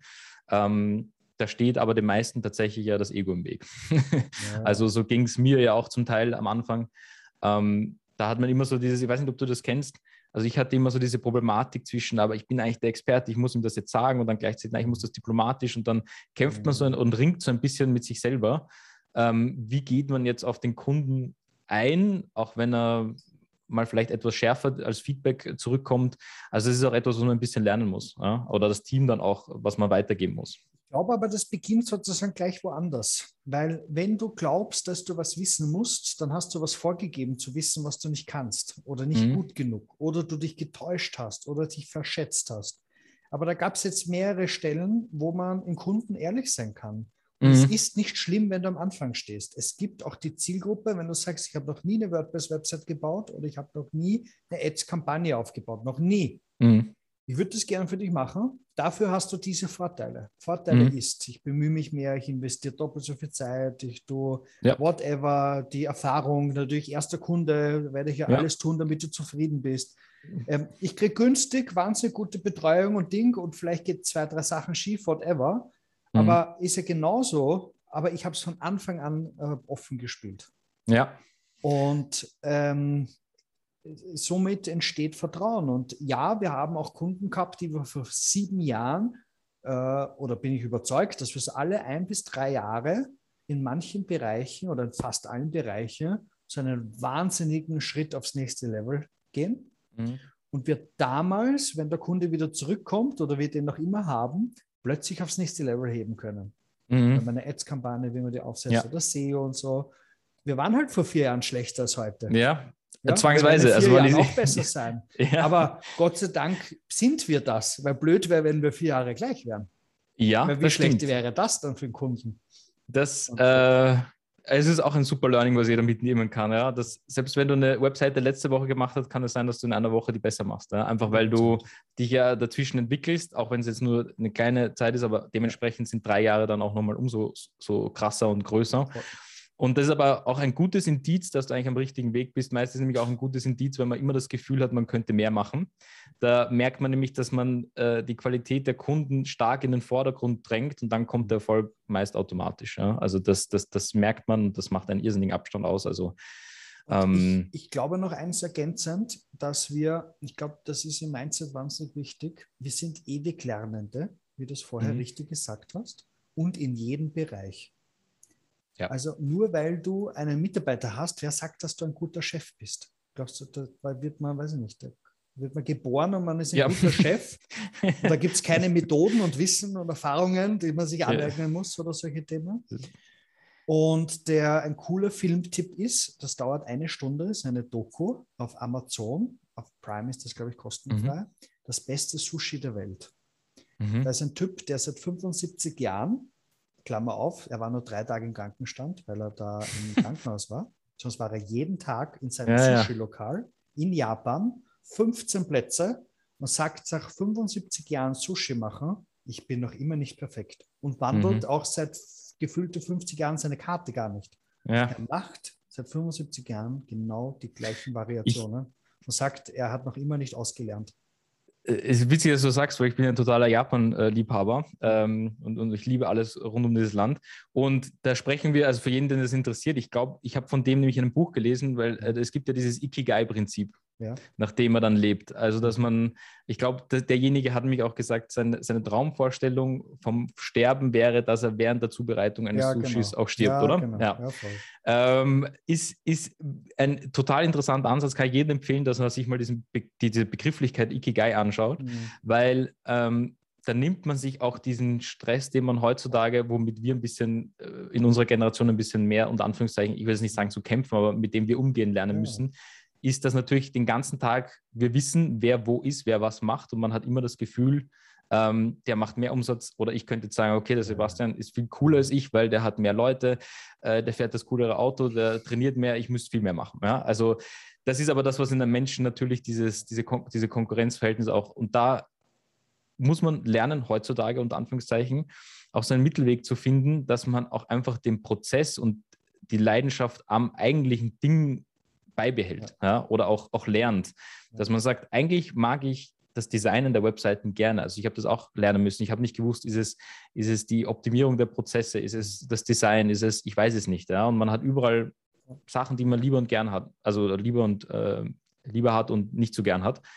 Da steht aber den meisten tatsächlich ja das Ego im Weg. Ja. Also so ging es mir ja auch zum Teil am Anfang. Da hat man immer so dieses, ich weiß nicht, ob du das kennst, also ich hatte immer so diese Problematik zwischen, aber ich bin eigentlich der Experte, ich muss ihm das jetzt sagen und dann gleichzeitig, nein, ich muss das diplomatisch und dann kämpft man so und ringt so ein bisschen mit sich selber. Wie geht man jetzt auf den Kunden ein, auch wenn er mal vielleicht etwas schärfer als Feedback zurückkommt. Also es ist auch etwas, was man ein bisschen lernen muss, ja? Oder das Team dann auch, was man weitergeben muss. Ich glaube aber, das beginnt sozusagen gleich woanders. Weil wenn du glaubst, dass du was wissen musst, dann hast du was vorgegeben zu wissen, was du nicht kannst oder nicht gut genug oder du dich getäuscht hast oder dich verschätzt hast. Aber da gab es jetzt mehrere Stellen, wo man im Kunden ehrlich sein kann. Und es ist nicht schlimm, wenn du am Anfang stehst. Es gibt auch die Zielgruppe, wenn du sagst, ich habe noch nie eine WordPress-Website gebaut oder ich habe noch nie eine Ads-Kampagne aufgebaut. Noch nie. Ich würde das gerne für dich machen. Dafür hast du diese Vorteile. Vorteile ist, ich bemühe mich mehr, ich investiere doppelt so viel Zeit, ich tue whatever, die Erfahrung, natürlich erster Kunde, werde ich alles tun, damit du zufrieden bist. Ich kriege günstig, wahnsinnig gute Betreuung und Ding und vielleicht geht 2, 3 Sachen schief, whatever. Aber ist ja genauso, aber ich habe es von Anfang an offen gespielt. Ja. Und somit entsteht Vertrauen. Und ja, wir haben auch Kunden gehabt, die wir vor 7 Jahren, oder bin ich überzeugt, dass wir es alle 1 bis 3 Jahre in manchen Bereichen oder in fast allen Bereichen zu einem wahnsinnigen Schritt aufs nächste Level gehen. Und wir damals, wenn der Kunde wieder zurückkommt oder wir den noch immer haben, plötzlich aufs nächste Level heben können. Wenn man eine Ads-Kampagne, wie man die aufsetzt, oder SEO und so. Wir waren halt vor 4 Jahren schlechter als heute. Ja, Ja, zwangsweise. wir Also, werden in 4 Jahren auch besser sein. Ja. Aber Gott sei Dank sind wir das, weil blöd wäre, wenn wir 4 Jahre gleich wären. Ja, Weil wie das schlecht stimmt. wäre das dann für den Kunden? Das, es ist auch ein super Learning, was jeder mitnehmen kann. Ja? Das, selbst wenn du eine Webseite letzte Woche gemacht hast, kann es sein, dass du in einer Woche die besser machst. Ja? Einfach weil du dich ja dazwischen entwickelst, auch wenn es jetzt nur eine kleine Zeit ist, aber dementsprechend sind 3 Jahre dann auch nochmal umso so krasser und größer. Und das ist aber auch ein gutes Indiz, dass du eigentlich am richtigen Weg bist. Meistens nämlich auch ein gutes Indiz, wenn man immer das Gefühl hat, man könnte mehr machen. Da merkt man nämlich, dass man die Qualität der Kunden stark in den Vordergrund drängt und dann kommt der Erfolg meist automatisch. Ja? Also das merkt man und das macht einen irrsinnigen Abstand aus. Also ich glaube noch eins ergänzend, dass ich glaube, das ist im Mindset wahnsinnig wichtig, wir sind ewig Lernende, wie du es vorher richtig gesagt hast, und in jedem Bereich. Ja. Also nur weil du einen Mitarbeiter hast, wer sagt, dass du ein guter Chef bist? Glaubst du, da wird man, weiß ich nicht, da wird man geboren und man ist ein guter Chef. Und da gibt es keine Methoden und Wissen und Erfahrungen, die man sich aneignen muss oder solche Themen. Und ein cooler Filmtipp ist, das dauert 1 Stunde, ist eine Doku auf Amazon, auf Prime ist das, glaube ich, kostenfrei, das beste Sushi der Welt. Da ist ein Typ, der seit 75 Jahren, Klammer auf, er war nur 3 Tage im Krankenstand, weil er da im Krankenhaus war. Sonst war er jeden Tag in seinem Sushi-Lokal in Japan, 15 Plätze, und sagt nach 75 Jahren Sushi machen, ich bin noch immer nicht perfekt. Und wandelt auch seit gefühlte 50 Jahren seine Karte gar nicht. Ja. Er macht seit 75 Jahren genau die gleichen Variationen und sagt, er hat noch immer nicht ausgelernt. Es ist witzig, dass du sagst, weil ich bin ein totaler Japan-Liebhaber und ich liebe alles rund um dieses Land. Und da sprechen wir, also für jeden, den das interessiert, ich glaube, ich habe von dem nämlich in einem Buch gelesen, weil es gibt ja dieses Ikigai-Prinzip, nach dem man dann lebt. Also, dass man, ich glaube, derjenige hat mich auch gesagt, seine Traumvorstellung vom Sterben wäre, dass er während der Zubereitung eines Sushis auch stirbt, oder? Genau. Ja, voll. Ist ein total interessanter Ansatz, kann ich jedem empfehlen, dass man sich mal diese Begrifflichkeit Ikigai anschaut, weil da nimmt man sich auch diesen Stress, den man heutzutage, womit wir ein bisschen in unserer Generation ein bisschen mehr, unter Anführungszeichen, ich will es nicht sagen zu kämpfen, aber mit dem wir umgehen lernen müssen, ist das natürlich den ganzen Tag, wir wissen, wer wo ist, wer was macht und man hat immer das Gefühl, der macht mehr Umsatz oder ich könnte jetzt sagen, okay, der Sebastian ist viel cooler als ich, weil der hat mehr Leute, der fährt das coolere Auto, der trainiert mehr, ich müsste viel mehr machen. Ja? Also das ist aber das, was in den Menschen natürlich diese Konkurrenzverhältnisse auch, und da muss man lernen, heutzutage unter Anführungszeichen, auch seinen Mittelweg zu finden, dass man auch einfach den Prozess und die Leidenschaft am eigentlichen Ding beibehält oder auch lernt. Dass man sagt, eigentlich mag ich das Designen der Webseiten gerne. Also ich habe das auch lernen müssen. Ich habe nicht gewusst, ist es die Optimierung der Prozesse, ist es das Design, ich weiß es nicht. Ja? Und man hat überall Sachen, die man lieber und gern hat, also lieber hat und nicht so gern hat.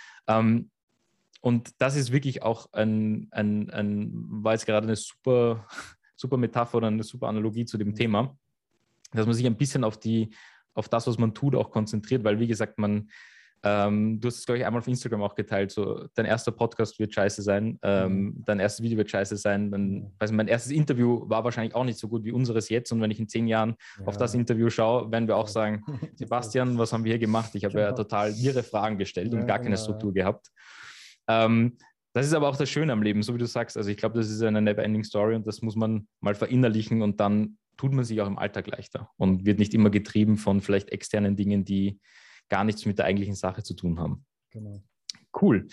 Und das ist wirklich auch war jetzt gerade eine super, super Metapher oder eine super Analogie zu dem Thema, dass man sich ein bisschen auf das, was man tut, auch konzentriert, weil wie gesagt, du hast es, glaube ich, einmal auf Instagram auch geteilt, so dein erster Podcast wird scheiße sein, dein erstes Video wird scheiße sein, mein erstes Interview war wahrscheinlich auch nicht so gut wie unseres jetzt, und wenn ich in 10 Jahren auf das Interview schaue, werden wir auch sagen, Sebastian, was haben wir hier gemacht? Ich habe ja total wirre Fragen gestellt und gar keine Struktur gehabt. Das ist aber auch das Schöne am Leben, so wie du sagst, also ich glaube, das ist eine never-ending Story und das muss man mal verinnerlichen und dann tut man sich auch im Alltag leichter und wird nicht immer getrieben von vielleicht externen Dingen, die gar nichts mit der eigentlichen Sache zu tun haben. Genau. Cool.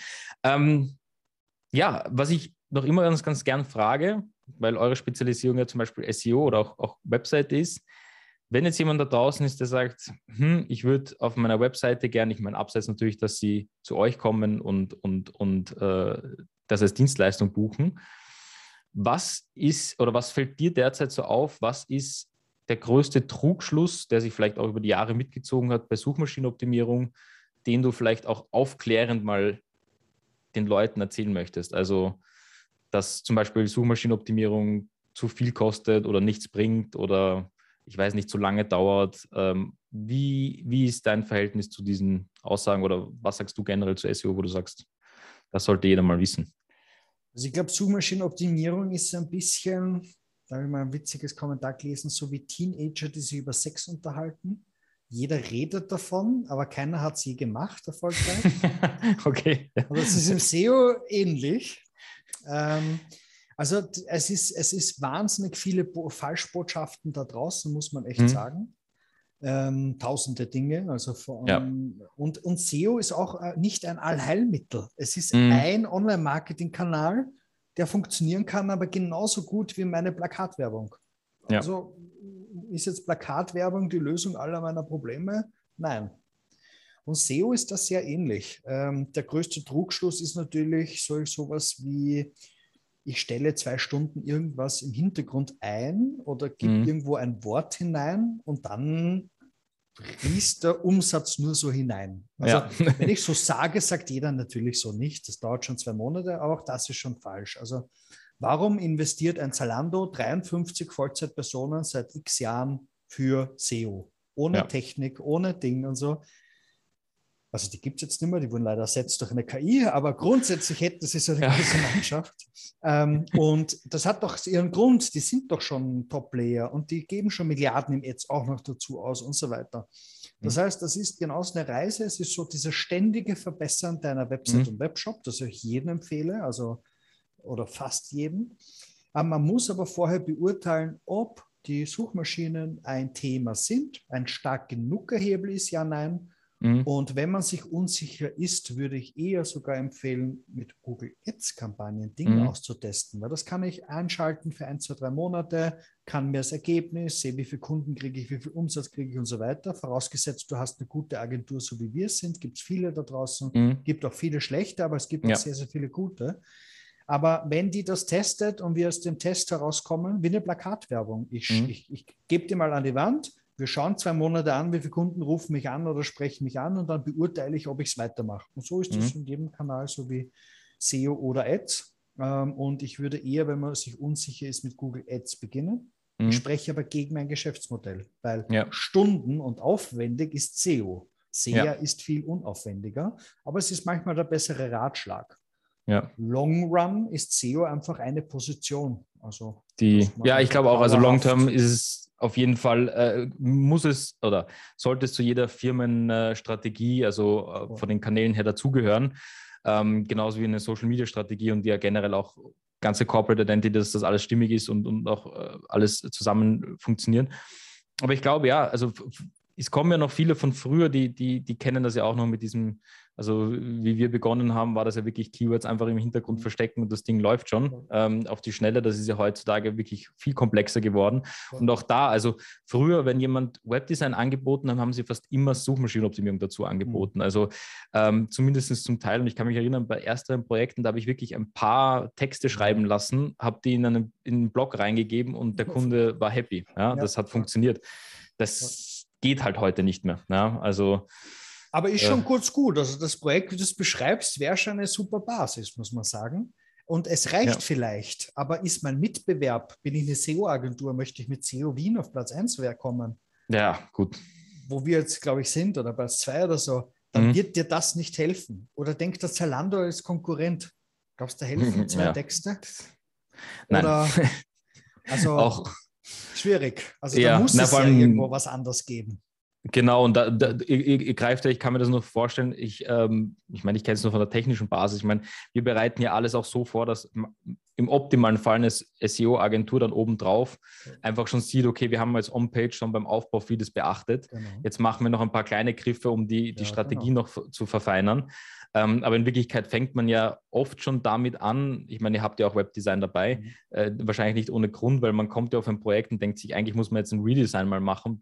Was ich noch immer ganz, ganz gern frage, weil eure Spezialisierung ja zum Beispiel SEO oder auch Website ist, wenn jetzt jemand da draußen ist, der sagt, ich würde auf meiner Webseite gerne, ich meine, abseits natürlich, dass sie zu euch kommen und das als Dienstleistung buchen, was fällt dir derzeit so auf, was ist der größte Trugschluss, der sich vielleicht auch über die Jahre mitgezogen hat bei Suchmaschinenoptimierung, den du vielleicht auch aufklärend mal den Leuten erzählen möchtest? Also, dass zum Beispiel Suchmaschinenoptimierung zu viel kostet oder nichts bringt oder ich weiß nicht, zu lange dauert. Wie ist dein Verhältnis zu diesen Aussagen oder was sagst du generell zu SEO, wo du sagst, das sollte jeder mal wissen? Also ich glaube, Suchmaschinenoptimierung ist ein bisschen, da habe ich mal ein witziges Kommentar gelesen, so wie Teenager, die sich über Sex unterhalten. Jeder redet davon, aber keiner hat es je gemacht, erfolgreich. Okay. Und das ist im SEO ähnlich. Also es ist wahnsinnig viele Falschbotschaften da draußen, muss man echt sagen. Tausende Dinge. Also und SEO ist auch nicht ein Allheilmittel. Es ist ein Online-Marketing-Kanal, der funktionieren kann, aber genauso gut wie meine Plakatwerbung. Ja. Also ist jetzt Plakatwerbung die Lösung aller meiner Probleme? Nein. Und SEO ist das sehr ähnlich. Der größte Trugschluss ist natürlich sowas wie, ich stelle 2 Stunden irgendwas im Hintergrund ein oder gebe irgendwo ein Wort hinein und dann fließt der Umsatz nur so hinein. Also wenn ich so sage, sagt jeder natürlich so nicht. Das dauert schon 2 Monate, aber auch das ist schon falsch. Also warum investiert ein Zalando 53 Vollzeitpersonen seit x Jahren für SEO? Ohne Technik, ohne Ding und so. Also die gibt es jetzt nicht mehr, die wurden leider ersetzt durch eine KI, aber grundsätzlich hätten sie so eine große Mannschaft. Und das hat doch ihren Grund, die sind doch schon Top-Player und die geben schon Milliarden im Ads auch noch dazu aus und so weiter. Das heißt, das ist genauso eine Reise, es ist so dieses ständige Verbessern deiner Website und Webshop, das ich jedem empfehle, also oder fast jedem. Aber man muss aber vorher beurteilen, ob die Suchmaschinen ein Thema sind, ein stark genug Hebel ist, ja, nein. Und wenn man sich unsicher ist, würde ich eher sogar empfehlen, mit Google Ads-Kampagnen Dinge auszutesten, weil das kann ich einschalten für 1, 2, 3 Monate, kann mir das Ergebnis, sehe, wie viele Kunden kriege ich, wie viel Umsatz kriege ich und so weiter. Vorausgesetzt, du hast eine gute Agentur, so wie wir es sind, gibt es viele da draußen, gibt auch viele schlechte, aber es gibt auch sehr, sehr viele gute. Aber wenn die das testet und wir aus dem Test herauskommen, wie eine Plakatwerbung, ich gebe die mal an die Wand, wir schauen 2 Monate an, wie viele Kunden rufen mich an oder sprechen mich an und dann beurteile ich, ob ich es weitermache. Und so ist das in jedem Kanal, so wie SEO oder Ads. Und ich würde eher, wenn man sich unsicher ist, mit Google Ads beginnen. Ich spreche aber gegen mein Geschäftsmodell, weil Stunden und aufwendig ist SEO. SEA ist viel unaufwendiger, aber es ist manchmal der bessere Ratschlag. Long Run ist SEO einfach eine Position. Also ich glaube auch, also Long Term ist es auf jeden Fall, muss es oder sollte es zu jeder Firmenstrategie, also von den Kanälen her dazugehören, genauso wie eine Social Media Strategie und ja generell auch ganze Corporate Identity, dass das alles stimmig ist und auch alles zusammen funktioniert. Aber ich glaube, ja, also es kommen ja noch viele von früher, die kennen das ja auch noch mit diesem, also wie wir begonnen haben, war das ja wirklich Keywords einfach im Hintergrund verstecken und das Ding läuft schon auf die Schnelle. Das ist ja heutzutage wirklich viel komplexer geworden. Und auch da, also früher, wenn jemand Webdesign angeboten hat, haben sie fast immer Suchmaschinenoptimierung dazu angeboten. Also zumindest zum Teil. Und ich kann mich erinnern, bei ersten Projekten, da habe ich wirklich ein paar Texte schreiben lassen, habe die in einen Blog reingegeben und der Kunde war happy. Ja, das hat funktioniert. Das geht halt heute nicht mehr. Ja, also, aber ist schon kurz gut. Also das Projekt, wie du es beschreibst, wäre schon eine super Basis, muss man sagen. Und es reicht vielleicht, aber ist mein Mitbewerb, bin ich eine SEO-Agentur, möchte ich mit SEO Wien auf Platz 1 kommen? Ja, gut. Wo wir jetzt, glaube ich, sind oder Platz 2 oder so, dann wird dir das nicht helfen. Oder denkt der Zalando als Konkurrent? Glaubst du, da helfen 2 Texte? Oder, nein. Also auch schwierig. Also da muss es ja irgendwo was anderes geben. Genau, und ihr greift ja, ich kann mir das nur vorstellen, ich meine, ich kenne es nur von der technischen Basis. Ich meine, wir bereiten ja alles auch so vor, dass im optimalen Fall eine SEO-Agentur dann obendrauf einfach schon sieht, okay, wir haben als On-Page schon beim Aufbau vieles beachtet. Genau. Jetzt machen wir noch ein paar kleine Griffe, um die Strategie noch zu verfeinern. Aber in Wirklichkeit fängt man ja oft schon damit an, ich meine, ihr habt ja auch Webdesign dabei, wahrscheinlich nicht ohne Grund, weil man kommt ja auf ein Projekt und denkt sich, eigentlich muss man jetzt ein Redesign mal machen,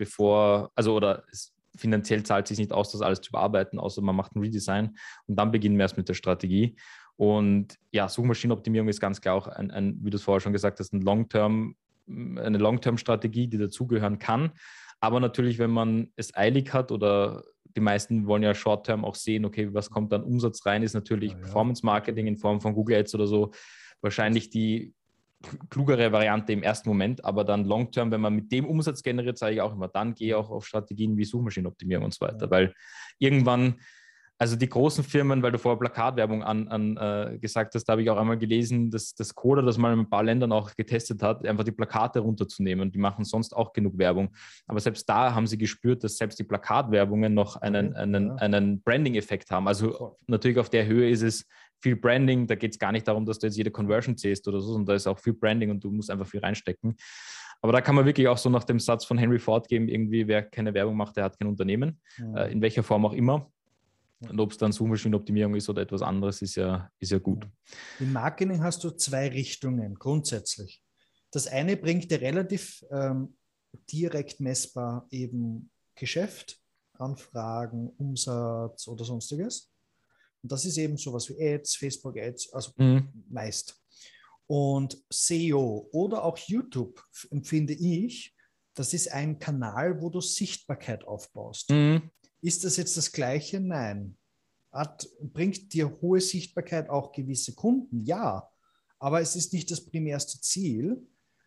finanziell zahlt es sich nicht aus, das alles zu bearbeiten, außer man macht ein Redesign und dann beginnen wir erst mit der Strategie. Und ja, Suchmaschinenoptimierung ist ganz klar auch wie du es vorher schon gesagt hast, eine Long-Term-Strategie, die dazugehören kann. Aber natürlich, wenn man es eilig hat oder die meisten wollen ja Short-Term auch sehen, okay, was kommt dann Umsatz rein, ist natürlich Performance-Marketing in Form von Google Ads oder so wahrscheinlich die klugere Variante im ersten Moment, aber dann Long-Term, wenn man mit dem Umsatz generiert, sage ich auch immer, dann gehe ich auch auf Strategien wie Suchmaschinenoptimierung und so weiter, weil irgendwann Also die großen Firmen, weil du vorher Plakatwerbung gesagt hast, da habe ich auch einmal gelesen, dass das Coda das mal in ein paar Ländern auch getestet hat, einfach die Plakate runterzunehmen. Die machen sonst auch genug Werbung. Aber selbst da haben sie gespürt, dass selbst die Plakatwerbungen noch einen Branding-Effekt haben. Also natürlich auf der Höhe ist es viel Branding. Da geht es gar nicht darum, dass du jetzt jede Conversion zählst oder so, sondern da ist auch viel Branding und du musst einfach viel reinstecken. Aber da kann man wirklich auch so nach dem Satz von Henry Ford geben, irgendwie, wer keine Werbung macht, der hat kein Unternehmen. In welcher Form auch immer. Und ob es dann Suchmaschinenoptimierung ist oder etwas anderes, ist ja gut. Im Marketing hast du zwei Richtungen grundsätzlich. Das eine bringt dir relativ direkt messbar eben Geschäft, Anfragen, Umsatz oder sonstiges. Und das ist eben sowas wie Ads, Facebook Ads, also meist. Und SEO oder auch YouTube empfinde ich, das ist ein Kanal, wo du Sichtbarkeit aufbaust. Ist das jetzt das Gleiche? Nein. Bringt dir hohe Sichtbarkeit auch gewisse Kunden? Ja. Aber es ist nicht das primärste Ziel.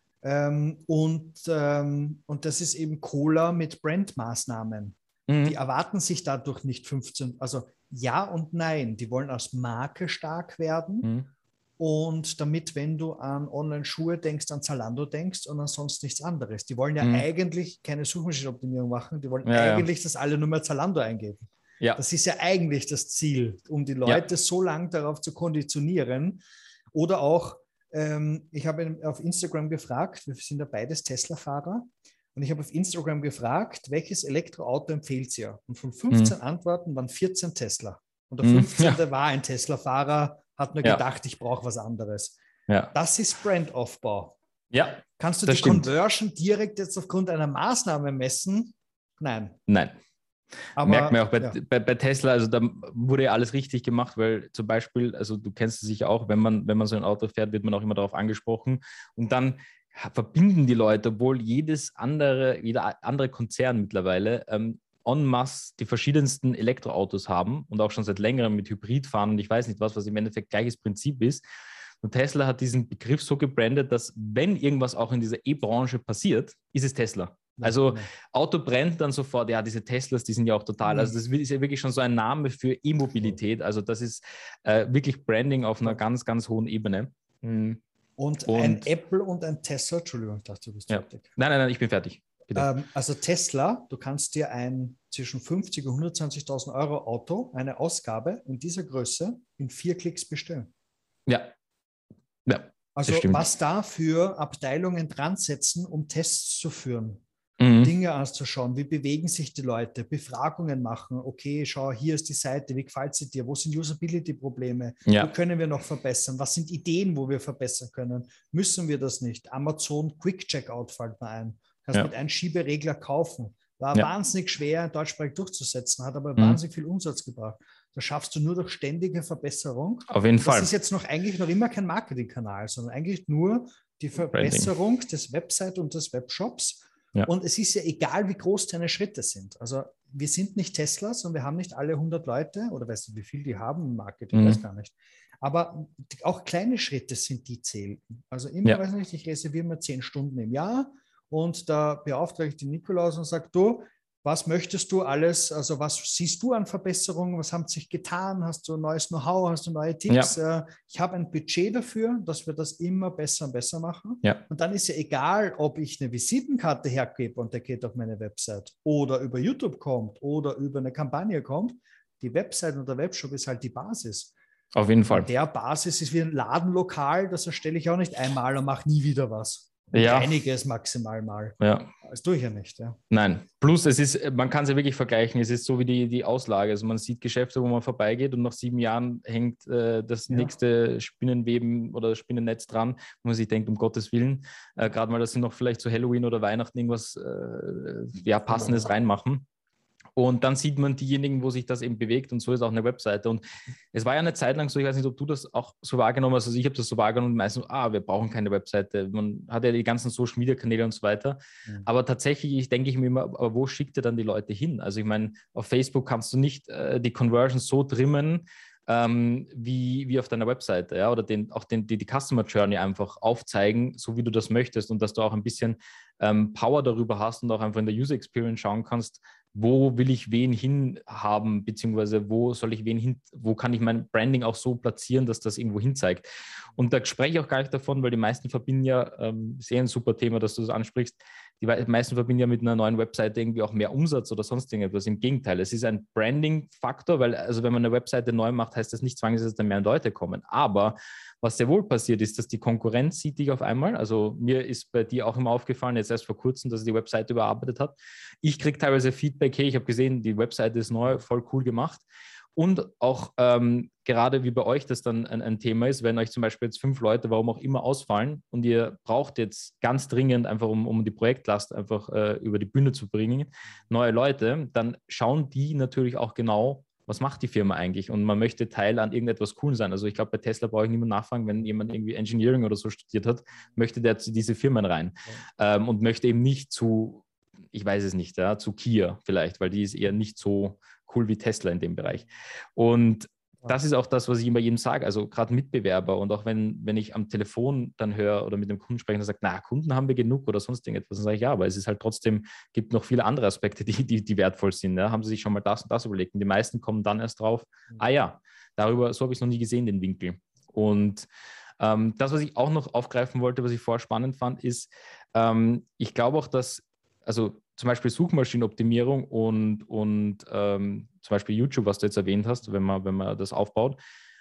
Und das ist eben Cola mit Brandmaßnahmen. Die erwarten sich dadurch nicht 15, also ja und nein. Die wollen als Marke stark werden. Und damit, wenn du an Online-Schuhe denkst, an Zalando denkst und an sonst nichts anderes. Die wollen ja eigentlich keine Suchmaschinenoptimierung machen, die wollen eigentlich, dass alle nur mehr Zalando eingeben. Ja. Das ist ja eigentlich das Ziel, um die Leute so lange darauf zu konditionieren. Oder auch, ich habe auf Instagram gefragt, wir sind ja beides Tesla-Fahrer, und ich habe auf Instagram gefragt, welches Elektroauto empfiehlt ihr? Und von 15 Antworten waren 14 Tesla. Und der 15. war ein Tesla-Fahrer, hat nur gedacht, ich brauche was anderes. Ja. Das ist Brandaufbau. Ja, kannst du die Conversion direkt jetzt aufgrund einer Maßnahme messen? Nein. Aber, merkt man auch bei Tesla, also da wurde ja alles richtig gemacht, weil zum Beispiel, also du kennst es sicher auch, wenn man so ein Auto fährt, wird man auch immer darauf angesprochen und dann verbinden die Leute, obwohl jeder andere Konzern mittlerweile en masse die verschiedensten Elektroautos haben und auch schon seit längerem mit Hybrid fahren und ich weiß nicht was im Endeffekt gleiches Prinzip ist. Und Tesla hat diesen Begriff so gebrandet, dass wenn irgendwas auch in dieser E-Branche passiert, ist es Tesla. Also Auto brennt dann sofort, ja, diese Teslas, die sind ja auch total, also das ist ja wirklich schon so ein Name für E-Mobilität, also das ist wirklich Branding auf einer ganz, ganz hohen Ebene. Und ein Apple und ein Tesla, Entschuldigung, ich dachte, du bist fertig. Nein, ich bin fertig. Also Tesla, du kannst dir ein zwischen 50.000 und 120.000 Euro Auto, eine Ausgabe in dieser Größe in 4 Klicks bestellen. Ja. Also was da für Abteilungen dran setzen, um Tests zu führen, Dinge anzuschauen, wie bewegen sich die Leute, Befragungen machen, okay, schau, hier ist die Seite, wie gefällt sie dir, wo sind Usability-Probleme, wo können wir noch verbessern, was sind Ideen, wo wir verbessern können, müssen wir das nicht, Amazon Quick Checkout fällt mir ein, kannst mit einem Schieberegler kaufen, war wahnsinnig schwer in Deutschsprachig durchzusetzen, hat aber wahnsinnig viel Umsatz gebracht. Das schaffst du nur durch ständige Verbesserung. Auf jeden Fall. Das ist jetzt eigentlich noch immer kein Marketingkanal, sondern eigentlich nur die Verbesserung des Website und des Webshops. Ja. Und es ist ja egal, wie groß deine Schritte sind. Also wir sind nicht Teslas und wir haben nicht alle 100 Leute, oder weißt du, wie viel die haben im Marketing, weiß gar nicht. Aber auch kleine Schritte sind die zählen. Also immer, weiß nicht, ich reserviere mir 10 Stunden im Jahr und da beauftrage ich den Nikolaus und sage, du, was möchtest du alles, also was siehst du an Verbesserungen, was haben sich getan, hast du neues Know-how, hast du neue Tipps? Ja. Ich habe ein Budget dafür, dass wir das immer besser und besser machen. Ja. Und dann ist ja egal, ob ich eine Visitenkarte hergebe und der geht auf meine Website oder über YouTube kommt oder über eine Kampagne kommt. Die Website und der Webshop ist halt die Basis. Auf jeden Fall. Und der Basis ist wie ein Ladenlokal, das erstelle ich auch nicht einmal und mache nie wieder was. Einiges maximal mal. Ja. Das tue ich ja nicht. Ja. Nein. Plus, man kann es ja wirklich vergleichen. Es ist so wie die Auslage. Also man sieht Geschäfte, wo man vorbeigeht und nach 7 Jahren hängt das nächste Spinnenweben oder Spinnennetz dran, wo man sich denkt, um Gottes Willen, gerade mal, dass sie noch vielleicht zu Halloween oder Weihnachten irgendwas Passendes reinmachen. Und dann sieht man diejenigen, wo sich das eben bewegt und so ist auch eine Webseite. Und es war ja eine Zeit lang so, ich weiß nicht, ob du das auch so wahrgenommen hast, also ich habe das so wahrgenommen, meistens, wir brauchen keine Webseite. Man hat ja die ganzen Social-Media-Kanäle und so weiter. Aber tatsächlich denke ich mir immer, aber wo schickt ihr dann die Leute hin? Also ich meine, auf Facebook kannst du nicht die Conversions so trimmen, wie auf deiner Webseite, ja, oder die Customer Journey einfach aufzeigen, so wie du das möchtest und dass du auch ein bisschen Power darüber hast und auch einfach in der User Experience schauen kannst, wo will ich wen hin haben, beziehungsweise wo kann ich mein Branding auch so platzieren, dass das irgendwo hin zeigt. Und da spreche ich auch gar nicht davon, weil die meisten verbinden ja, sehr ein super Thema, dass du das ansprichst, die meisten verbinden ja mit einer neuen Webseite irgendwie auch mehr Umsatz oder sonst irgendetwas. Im Gegenteil, es ist ein Branding-Faktor, weil also wenn man eine Webseite neu macht, heißt das nicht zwangsläufig, dass da mehr Leute kommen. Aber was sehr wohl passiert ist, dass die Konkurrenz sieht dich auf einmal. Also mir ist bei dir auch immer aufgefallen, jetzt erst vor kurzem, dass sie die Webseite überarbeitet hat. Ich kriege teilweise Feedback, hey, ich habe gesehen, die Webseite ist neu, voll cool gemacht. Und auch gerade wie bei euch das dann ein Thema ist, wenn euch zum Beispiel jetzt 5 Leute, warum auch immer, ausfallen und ihr braucht jetzt ganz dringend einfach, um die Projektlast einfach über die Bühne zu bringen, neue Leute, dann schauen die natürlich auch genau, was macht die Firma eigentlich? Und man möchte Teil an irgendetwas Coolen sein. Also ich glaube, bei Tesla brauche ich niemand nachfragen, wenn jemand irgendwie Engineering oder so studiert hat, möchte der zu diese Firmen rein und möchte eben nicht zu, ich weiß es nicht, ja, zu Kia vielleicht, weil die ist eher nicht so cool wie Tesla in dem Bereich. Und das ist auch das, was ich immer jedem sage, also gerade Mitbewerber und auch wenn ich am Telefon dann höre oder mit dem Kunden spreche und sagt, na, Kunden haben wir genug oder sonst irgendetwas, dann sage ich, ja, aber es ist halt trotzdem, gibt noch viele andere Aspekte, die wertvoll sind. Ja? Haben Sie sich schon mal das und das überlegt? Und die meisten kommen dann erst drauf, ah ja, so habe ich es noch nie gesehen, den Winkel. Und das, was ich auch noch aufgreifen wollte, was ich vorher spannend fand, ist, ich glaube auch, dass, also zum Beispiel Suchmaschinenoptimierung und zum Beispiel YouTube, was du jetzt erwähnt hast, wenn man das aufbaut,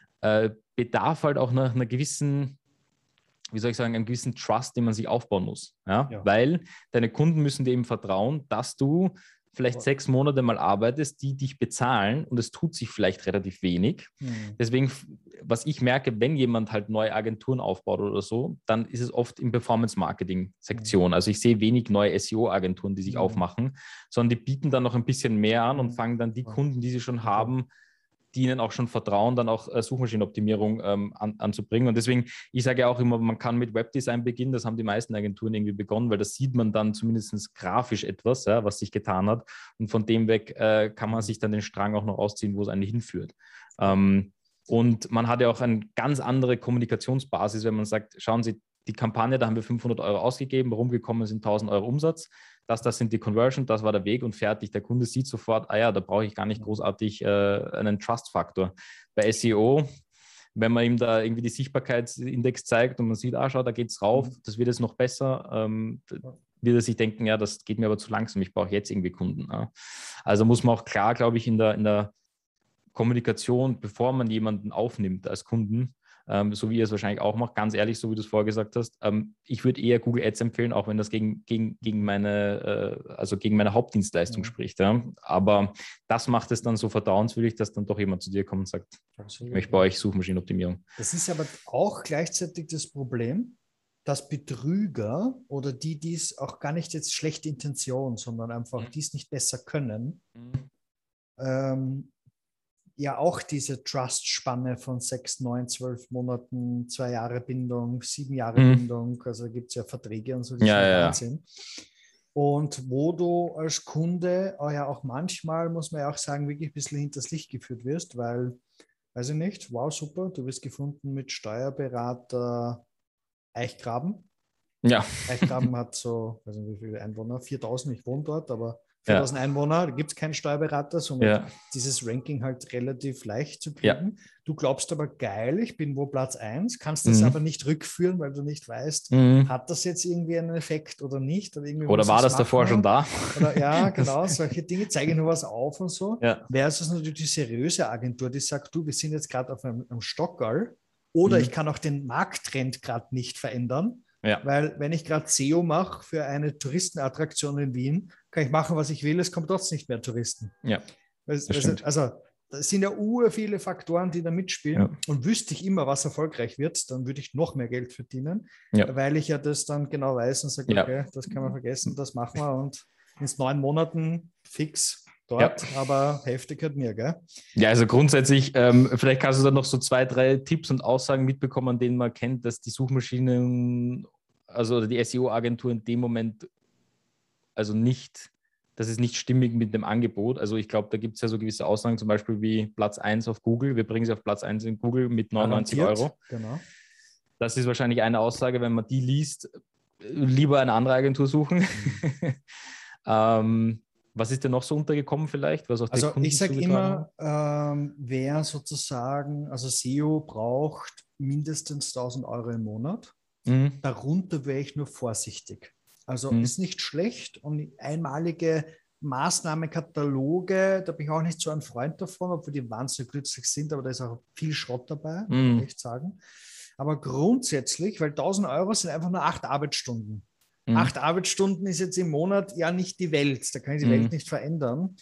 bedarf halt auch nach einer gewissen, wie soll ich sagen, einem gewissen Trust, den man sich aufbauen muss. Ja? Ja. Weil deine Kunden müssen dir eben vertrauen, dass du vielleicht 6 Monate mal arbeitest, die dich bezahlen und es tut sich vielleicht relativ wenig. Deswegen, was ich merke, wenn jemand halt neue Agenturen aufbaut oder so, dann ist es oft in Performance-Marketing-Sektion. Also ich sehe wenig neue SEO-Agenturen, die sich aufmachen, sondern die bieten dann noch ein bisschen mehr an und fangen dann die Kunden, die sie schon haben, die ihnen auch schon vertrauen, dann auch Suchmaschinenoptimierung anzubringen. Und deswegen, ich sage ja auch immer, man kann mit Webdesign beginnen, das haben die meisten Agenturen irgendwie begonnen, weil das sieht man dann zumindest grafisch etwas, ja, was sich getan hat. Und von dem weg kann man sich dann den Strang auch noch ausziehen, wo es einen hinführt. Und man hat ja auch eine ganz andere Kommunikationsbasis, wenn man sagt, schauen Sie, die Kampagne, da haben wir 500 Euro ausgegeben, rumgekommen sind 1.000 Euro Umsatz. Das sind die Conversion, das war der Weg und fertig. Der Kunde sieht sofort, ah ja, da brauche ich gar nicht großartig einen Trust-Faktor. Bei SEO, wenn man ihm da irgendwie die Sichtbarkeitsindex zeigt und man sieht, ah, schau, da geht es rauf, das wird jetzt noch besser, wird er sich denken, ja, das geht mir aber zu langsam, ich brauche jetzt irgendwie Kunden. Ja. Also muss man auch klar, glaube ich, in der Kommunikation, bevor man jemanden aufnimmt als Kunden, so wie ihr es wahrscheinlich auch macht, ganz ehrlich, so wie du es vorher gesagt hast, ich würde eher Google Ads empfehlen, auch wenn das gegen meine Hauptdienstleistung spricht. Ja. Aber das macht es dann so vertrauenswürdig, dass dann doch jemand zu dir kommt und sagt, ich möchte bei euch Suchmaschinenoptimierung. Das ist aber auch gleichzeitig das Problem, dass Betrüger oder die es auch gar nicht jetzt schlechte Intention, sondern einfach die es nicht besser können, ja auch diese Trust-Spanne von 6, 9, 12 Monaten, 2 Jahre Bindung, 7 Jahre Bindung, also gibt es ja Verträge und so, das ist Wahnsinn. Und wo du als Kunde ja auch manchmal, muss man ja auch sagen, wirklich ein bisschen hinters Licht geführt wirst, weil, weiß ich nicht, wow, super, du wirst gefunden mit Steuerberater Eichgraben. Ja. Eichgraben hat so, weiß nicht wie viele Einwohner, 4.000, ich wohne dort, aber 4.000 Einwohner, da gibt es keinen Steuerberater, somit dieses Ranking halt relativ leicht zu kriegen. Ja. Du glaubst aber, geil, ich bin wo Platz 1, kannst das aber nicht rückführen, weil du nicht weißt, hat das jetzt irgendwie einen Effekt oder nicht? Oder war das davor schon da? Oder, ja, genau, solche Dinge zeigen nur was auf und so. Ja. Versus natürlich die seriöse Agentur, die sagt, du, wir sind jetzt gerade auf einem Stockerl oder ich kann auch den Markttrend gerade nicht verändern. Ja. Weil wenn ich gerade SEO mache für eine Touristenattraktion in Wien, kann ich machen, was ich will, es kommt trotzdem nicht mehr Touristen. Ja, also das sind ja viele Faktoren, die da mitspielen. Ja. Und wüsste ich immer, was erfolgreich wird, dann würde ich noch mehr Geld verdienen, weil ich ja das dann genau weiß und sage, okay, das kann man vergessen, das machen wir und in 9 Monaten fix dort, aber heftig hat mir, gell? Ja, also grundsätzlich, vielleicht kannst du da noch so 2, 3 Tipps und Aussagen mitbekommen, an denen man kennt, dass die Suchmaschinen, also die SEO-Agentur in dem Moment also nicht das ist nicht stimmig mit dem Angebot. Also ich glaube, da gibt es ja so gewisse Aussagen, zum Beispiel wie Platz 1 auf Google. Wir bringen sie auf Platz 1 in Google mit 99 Euro. Genau. Das ist wahrscheinlich eine Aussage, wenn man die liest, lieber eine andere Agentur suchen. Was ist denn noch so untergekommen vielleicht? Was auch also Kunden ich sage immer, wer sozusagen, also SEO braucht mindestens 1.000 Euro im Monat. Darunter wäre ich nur vorsichtig. Also ist nicht schlecht und einmalige Maßnahmenkataloge, da bin ich auch nicht so ein Freund davon, obwohl die wahnsinnig nützlich sind, aber da ist auch viel Schrott dabei, muss ich echt sagen. Aber grundsätzlich, weil 1.000 Euro sind einfach nur 8 Arbeitsstunden. 8 Arbeitsstunden ist jetzt im Monat ja nicht die Welt, da kann ich die Welt nicht verändern.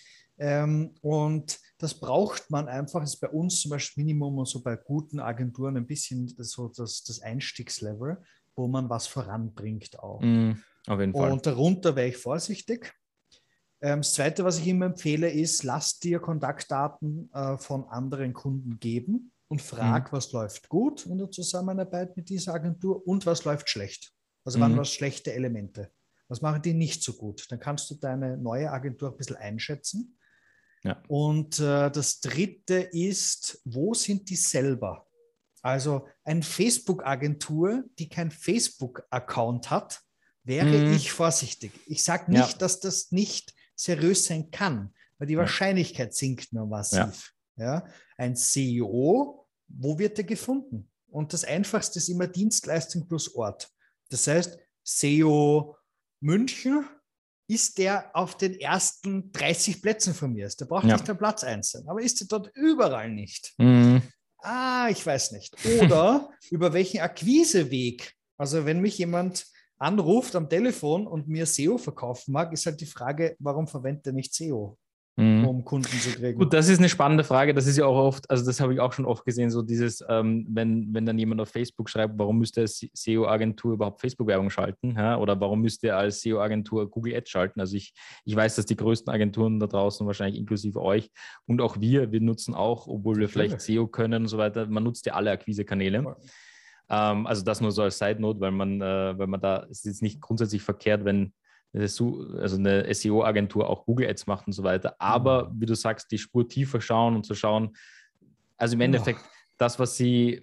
Und das braucht man einfach, ist bei uns zum Beispiel Minimum und so bei guten Agenturen ein bisschen das Einstiegslevel, wo man was voranbringt auch. Auf jeden Fall. Und darunter wäre ich vorsichtig. Das Zweite, was ich immer empfehle, ist, lass dir Kontaktdaten von anderen Kunden geben und frag, was läuft gut in der Zusammenarbeit mit dieser Agentur und was läuft schlecht. Also wann was schlechte Elemente. Was machen die nicht so gut? Dann kannst du deine neue Agentur ein bisschen einschätzen. Ja. Und das Dritte ist, wo sind die selber? Also eine Facebook-Agentur, die kein Facebook-Account hat, wäre ich vorsichtig. Ich sage nicht, dass das nicht seriös sein kann, weil die Wahrscheinlichkeit sinkt nur massiv. Ja. Ein SEO, wo wird der gefunden? Und das Einfachste ist immer Dienstleistung plus Ort. Das heißt, SEO München ist der auf den ersten 30 Plätzen von mir. Der braucht nicht der Platz 1 sein, aber ist er dort überall nicht? Ich weiß nicht. Oder über welchen Akquiseweg? Also wenn mich jemand anruft am Telefon und mir SEO verkaufen mag, ist halt die Frage, warum verwendet er nicht SEO, um Kunden zu kriegen? Gut, das ist eine spannende Frage. Das ist ja auch oft, also das habe ich auch schon oft gesehen, so dieses, wenn dann jemand auf Facebook schreibt, warum müsste als SEO-Agentur überhaupt Facebook-Werbung schalten? Ja? Oder warum müsste er als SEO-Agentur Google Ads schalten? Also ich weiß, dass die größten Agenturen da draußen, wahrscheinlich inklusive euch und auch wir nutzen auch, obwohl wir vielleicht SEO können und so weiter, man nutzt ja alle Akquise-Kanäle. Also das nur so als Side-Note, weil man da, es ist jetzt nicht grundsätzlich verkehrt, wenn also eine SEO-Agentur auch Google Ads macht und so weiter. Aber wie du sagst, die Spur tiefer schauen und zu schauen, also im Endeffekt das, was sie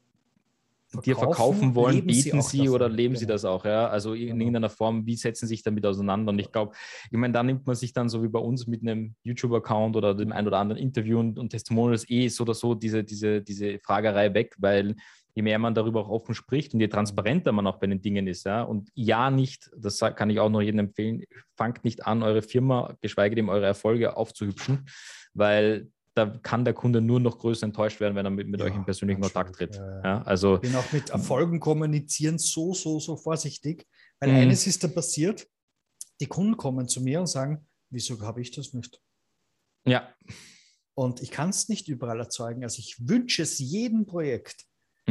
dir verkaufen wollen, bieten sie oder leben sie das auch, ja? Also in irgendeiner Form, wie setzen sie sich damit auseinander? Und ich glaube, da nimmt man sich dann so wie bei uns mit einem YouTube-Account oder dem ein oder anderen Interview und Testimonials so oder so diese Fragerei weg, weil je mehr man darüber auch offen spricht und je transparenter man auch bei den Dingen ist, ja, und das kann ich auch noch jedem empfehlen, fangt nicht an, eure Firma, geschweige denn eure Erfolge aufzuhübschen, weil da kann der Kunde nur noch größer enttäuscht werden, wenn er mit euch in persönlichen Kontakt tritt. Ja, also, ich bin auch mit Erfolgen kommunizieren so vorsichtig, weil eines ist da passiert, die Kunden kommen zu mir und sagen, wieso habe ich das nicht? Ja. Und ich kann es nicht überall erzeugen, also ich wünsche es jedem Projekt,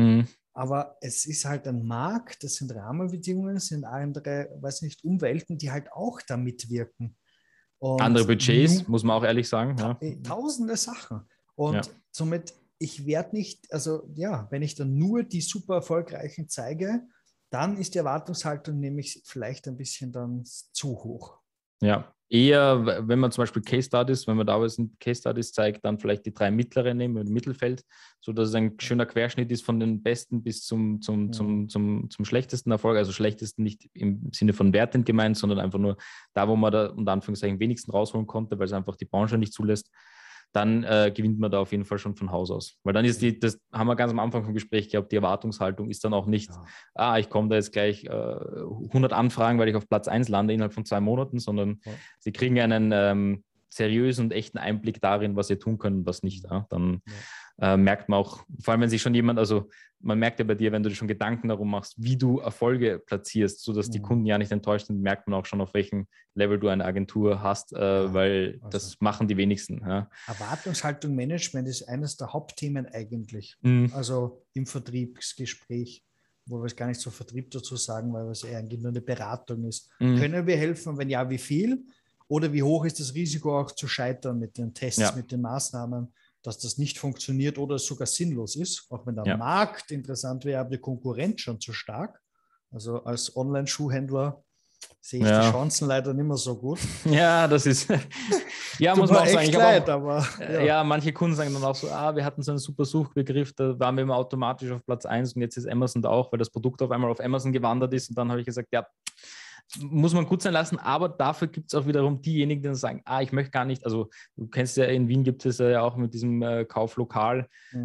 aber es ist halt ein Markt, das sind Rahmenbedingungen, das sind andere, weiß nicht, Umwelten, die halt auch da mitwirken. Und andere Budgets, muss man auch ehrlich sagen. Tausende Sachen. Und somit, ich werde nicht, also ja, wenn ich dann nur die super erfolgreichen zeige, dann ist die Erwartungshaltung nämlich vielleicht ein bisschen dann zu hoch. Ja, eher, wenn man zum Beispiel Case Studies, wenn man da Case Studies zeigt, dann vielleicht die 3 mittleren nehmen im Mittelfeld, sodass es ein schöner Querschnitt ist von den besten bis zum schlechtesten Erfolg, also schlechtesten nicht im Sinne von wertend gemeint, sondern einfach nur da, wo man da unter Anführungszeichen wenigsten rausholen konnte, weil es einfach die Branche nicht zulässt, dann gewinnt man da auf jeden Fall schon von Haus aus. Weil dann ist das haben wir ganz am Anfang vom Gespräch gehabt, die Erwartungshaltung ist dann auch nicht, ich komme da jetzt gleich 100 Anfragen, weil ich auf Platz 1 lande innerhalb von 2 Monaten, sondern sie kriegen einen seriösen und echten Einblick darin, was ihr tun könnt und was nicht. Ja? Dann merkt man auch, vor allem wenn sich schon jemand, also man merkt ja bei dir, wenn du dir schon Gedanken darum machst, wie du Erfolge platzierst, sodass die Kunden ja nicht enttäuscht sind, merkt man auch schon, auf welchem Level du eine Agentur hast, weil das machen die wenigsten. Ja. Erwartungshaltung Management ist eines der Hauptthemen eigentlich. Also im Vertriebsgespräch, wo wir es gar nicht so Vertrieb dazu sagen, weil es eher eigentlich nur eine Beratung ist. Können wir helfen? Wenn ja, wie viel? Oder wie hoch ist das Risiko auch zu scheitern mit den Tests, mit den Maßnahmen, dass das nicht funktioniert oder es sogar sinnlos ist, auch wenn der Markt interessant wäre, aber die Konkurrenz schon zu stark. Also als Online-Schuhhändler sehe ich die Chancen leider nicht mehr so gut. Ja, das ist, ja, Tut muss man mir auch sagen. echt leid, aber ja, manche Kunden sagen dann auch so, wir hatten so einen super Suchbegriff, da waren wir immer automatisch auf Platz 1 und jetzt ist Amazon da auch, weil das Produkt auf einmal auf Amazon gewandert ist und dann habe ich gesagt, ja, muss man gut sein lassen, aber dafür gibt es auch wiederum diejenigen, die dann sagen, ich möchte gar nicht, also du kennst ja, in Wien gibt es ja auch mit diesem Kauflokal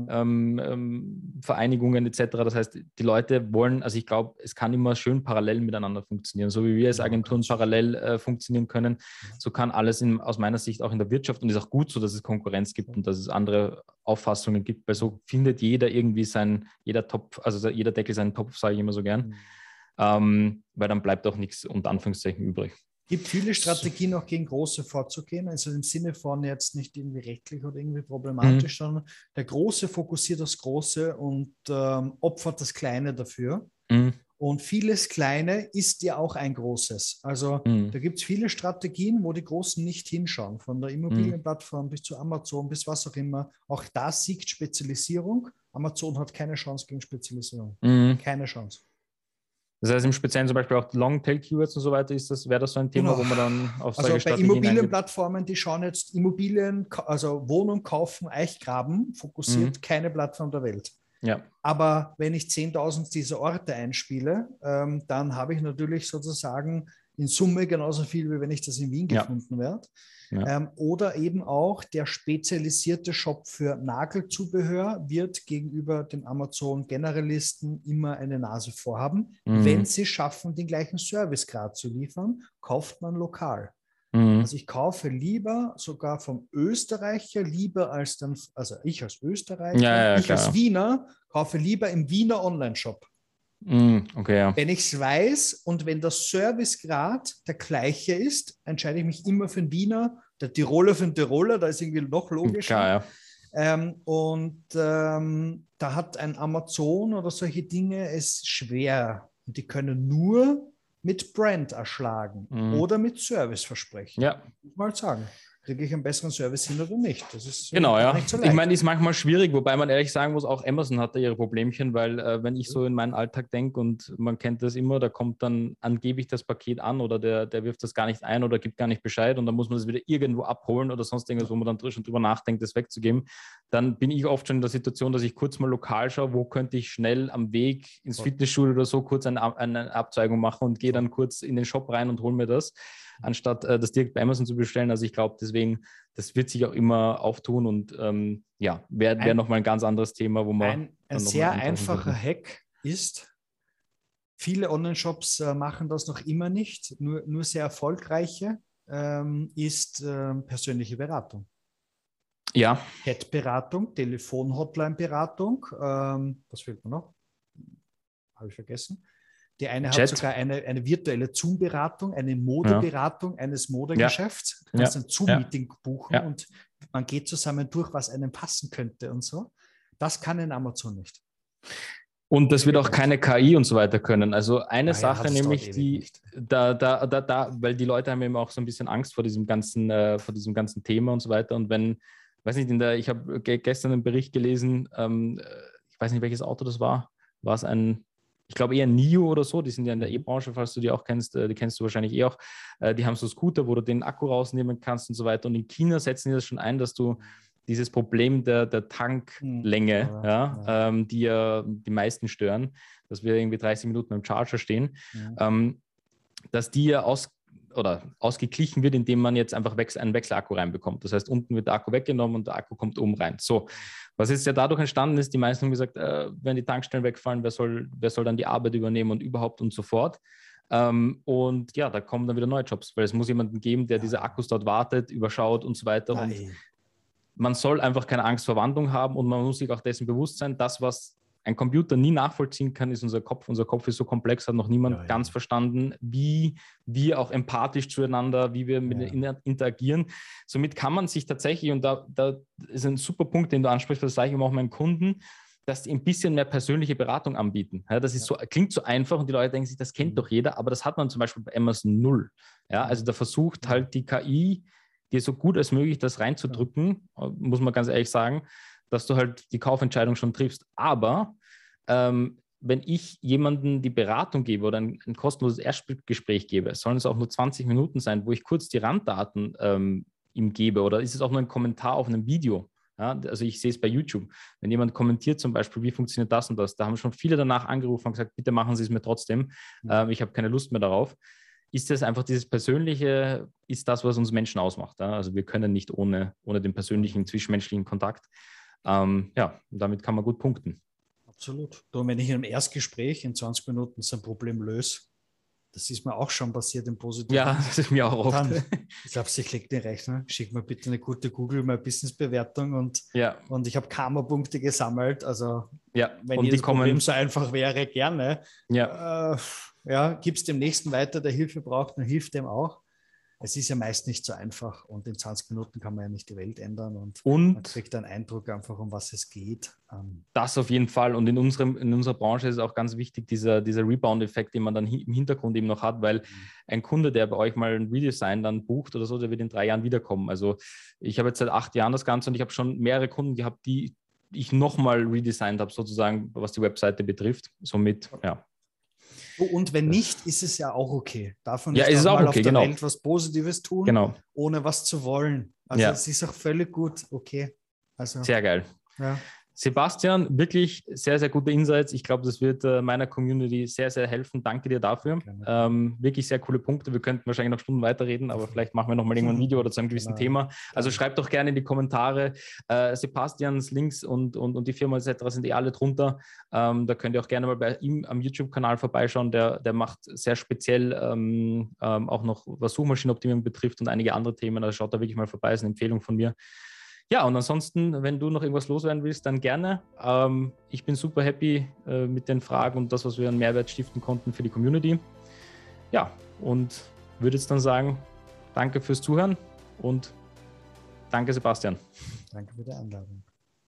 Vereinigungen etc. Das heißt, die Leute wollen, also ich glaube, es kann immer schön parallel miteinander funktionieren. So wie wir als Agenturen parallel funktionieren können, so kann alles aus meiner Sicht auch in der Wirtschaft und ist auch gut so, dass es Konkurrenz gibt und dass es andere Auffassungen gibt, weil so findet jeder irgendwie jeder Deckel seinen Topf, sage ich immer so gern. Weil dann bleibt auch nichts unter Anführungszeichen übrig. Gibt viele Strategien auch gegen Große vorzugehen, also im Sinne von jetzt nicht irgendwie rechtlich oder irgendwie problematisch, sondern der Große fokussiert das Große und opfert das Kleine dafür. Und vieles Kleine ist ja auch ein Großes. Also da gibt es viele Strategien, wo die Großen nicht hinschauen, von der Immobilienplattform bis zu Amazon, bis was auch immer. Auch da siegt Spezialisierung. Amazon hat keine Chance gegen Spezialisierung. Keine Chance. Das heißt im Speziellen zum Beispiel auch Long-Tail-Keywords und so weiter, wäre das so ein Thema, wo man dann auf solche Strategien bei Immobilienplattformen, die schauen jetzt Immobilien, also Wohnung kaufen, Eichgraben, fokussiert keine Plattform der Welt. Ja. Aber wenn ich 10.000 dieser Orte einspiele, dann habe ich natürlich sozusagen in Summe genauso viel, wie wenn ich das in Wien gefunden werde. Ja. Oder eben auch der spezialisierte Shop für Nagelzubehör wird gegenüber den Amazon-Generalisten immer eine Nase vorhaben. Wenn sie schaffen, den gleichen Servicegrad zu liefern, kauft man lokal. Also ich kaufe lieber sogar vom Österreicher, also ich als Österreicher, als Wiener, kaufe lieber im Wiener Online-Shop. Okay, ja. Wenn ich es weiß und wenn der Servicegrad der gleiche ist, entscheide ich mich immer für den Wiener, der Tiroler für den Tiroler, da ist irgendwie noch logischer. Klar, ja. Da hat ein Amazon oder solche Dinge es schwer. Und die können nur mit Brand erschlagen oder mit Serviceversprechen. Ja. Muss ich mal sagen. Kriege ich einen besseren Service hin oder nicht? Das ist genau, gar nicht so leicht. Ich meine, ist manchmal schwierig, wobei man ehrlich sagen muss, auch Amazon hat da ihre Problemchen, weil wenn ich so in meinen Alltag denke und man kennt das immer, da kommt dann angeblich das Paket an oder der wirft das gar nicht ein oder gibt gar nicht Bescheid und dann muss man das wieder irgendwo abholen oder sonst irgendwas, wo man dann schon drüber nachdenkt, das wegzugeben. Dann bin ich oft schon in der Situation, dass ich kurz mal lokal schaue, wo könnte ich schnell am Weg ins Fitnessstudio oder so kurz eine Abzweigung machen und gehe dann kurz in den Shop rein und hole mir das, anstatt das direkt bei Amazon zu bestellen. Also ich glaube, deswegen, das wird sich auch immer auftun und wäre nochmal ein ganz anderes Thema, wo man... Ein sehr einfacher Hack ist, viele Online-Shops machen das noch immer nicht, nur sehr erfolgreiche, ist persönliche Beratung. Ja. Chat-Beratung, Telefon-Hotline-Beratung, was fehlt mir noch? Habe ich vergessen. Die eine hat sogar eine virtuelle Zoom-Beratung, eine Modeberatung eines Modegeschäfts. Du kannst ein Zoom-Meeting buchen und man geht zusammen durch, was einem passen könnte und so. Das kann in Amazon nicht. Und das wird auch keine KI und so weiter können. Also eine Sache, nämlich weil die Leute haben eben auch so ein bisschen Angst vor diesem ganzen Thema und so weiter. Und ich habe gestern einen Bericht gelesen, ich weiß nicht, welches Auto das war. War es ich glaube eher NIO oder so, die sind ja in der E-Branche, falls du die auch kennst, die kennst du wahrscheinlich auch. Die haben so Scooter, wo du den Akku rausnehmen kannst und so weiter. Und in China setzen die das schon ein, dass du dieses Problem der Tanklänge, die ja die meisten stören, dass wir irgendwie 30 Minuten beim Charger stehen, dass die ja ausgeglichen wird, indem man jetzt einfach einen Wechselakku reinbekommt. Das heißt, unten wird der Akku weggenommen und der Akku kommt oben rein. So, was jetzt ja dadurch entstanden ist, die meisten haben gesagt, wenn die Tankstellen wegfallen, wer soll dann die Arbeit übernehmen und überhaupt und so fort. Und ja, da kommen dann wieder neue Jobs, weil es muss jemanden geben, der diese Akkus dort wartet, überschaut und so weiter. Und man soll einfach keine Angst vor Wandlung haben und man muss sich auch dessen bewusst sein, das, was ein Computer nie nachvollziehen kann, ist unser Kopf. Unser Kopf ist so komplex, hat noch niemand ganz verstanden, wie wir auch empathisch zueinander, wie wir mit interagieren. Somit kann man sich tatsächlich, und da ist ein super Punkt, den du ansprichst, das sage ich immer auch meinen Kunden, dass die ein bisschen mehr persönliche Beratung anbieten. Ja, das ist klingt so einfach und die Leute denken sich, das kennt doch jeder, aber das hat man zum Beispiel bei Amazon 0. Ja, also da versucht halt die KI, dir so gut als möglich das reinzudrücken, muss man ganz ehrlich sagen, dass du halt die Kaufentscheidung schon triffst. Aber wenn ich jemandem die Beratung gebe oder ein kostenloses Erstgespräch gebe, sollen es auch nur 20 Minuten sein, wo ich kurz die Randdaten ihm gebe, oder ist es auch nur ein Kommentar auf einem Video? Ja, also ich sehe es bei YouTube. Wenn jemand kommentiert zum Beispiel, wie funktioniert das und das, da haben schon viele danach angerufen und gesagt, bitte machen Sie es mir trotzdem. Ich habe keine Lust mehr darauf. Ist das einfach dieses Persönliche, ist das, was uns Menschen ausmacht. Ja? Also wir können nicht ohne den persönlichen, zwischenmenschlichen Kontakt. Damit kann man gut punkten. Absolut. Du, wenn ich in einem Erstgespräch in 20 Minuten so ein Problem löse, das ist mir auch schon passiert im Positiven. Ja, das ist mir auch oft. Dann, ich glaube, ich lege den Rechner, schick mir bitte eine gute Google My Business-Bewertung und ich habe Karma-Punkte gesammelt. Also wenn jedes Problem so einfach wäre, gerne. Gib es dem Nächsten weiter, der Hilfe braucht, dann hilft dem auch. Es ist ja meist nicht so einfach und in 20 Minuten kann man ja nicht die Welt ändern und man kriegt einen Eindruck einfach, um was es geht. Das auf jeden Fall, und in unserer Branche ist es auch ganz wichtig, dieser Rebound-Effekt, den man dann im Hintergrund eben noch hat, weil ein Kunde, der bei euch mal ein Redesign dann bucht oder so, der wird in 3 Jahren wiederkommen. Also ich habe jetzt seit 8 Jahren das Ganze und ich habe schon mehrere Kunden gehabt, die ich nochmal redesigned habe, sozusagen, was die Webseite betrifft. Somit, Und wenn nicht, ist es ja auch okay. Davon ist auch mal okay, auf der Welt was Positives tun, ohne was zu wollen. Also es ist auch völlig gut, okay. Also, sehr geil. Ja. Sebastian, wirklich sehr, sehr gute Insights. Ich glaube, das wird meiner Community sehr, sehr helfen. Danke dir dafür. Wirklich sehr coole Punkte. Wir könnten wahrscheinlich noch Stunden weiterreden, aber vielleicht machen wir noch mal irgendwann ein Video oder zu einem gewissen Thema. Also schreibt doch gerne in die Kommentare. Sebastians Links und die Firma etc. sind alle drunter. Da könnt ihr auch gerne mal bei ihm am YouTube-Kanal vorbeischauen. Der macht sehr speziell auch noch, was Suchmaschinenoptimierung betrifft und einige andere Themen. Also schaut da wirklich mal vorbei. Das ist eine Empfehlung von mir. Ja, und ansonsten, wenn du noch irgendwas loswerden willst, dann gerne. Ich bin super happy mit den Fragen und das, was wir an Mehrwert stiften konnten für die Community. Ja, und würde jetzt dann sagen, danke fürs Zuhören und danke, Sebastian. Danke für die Einladung.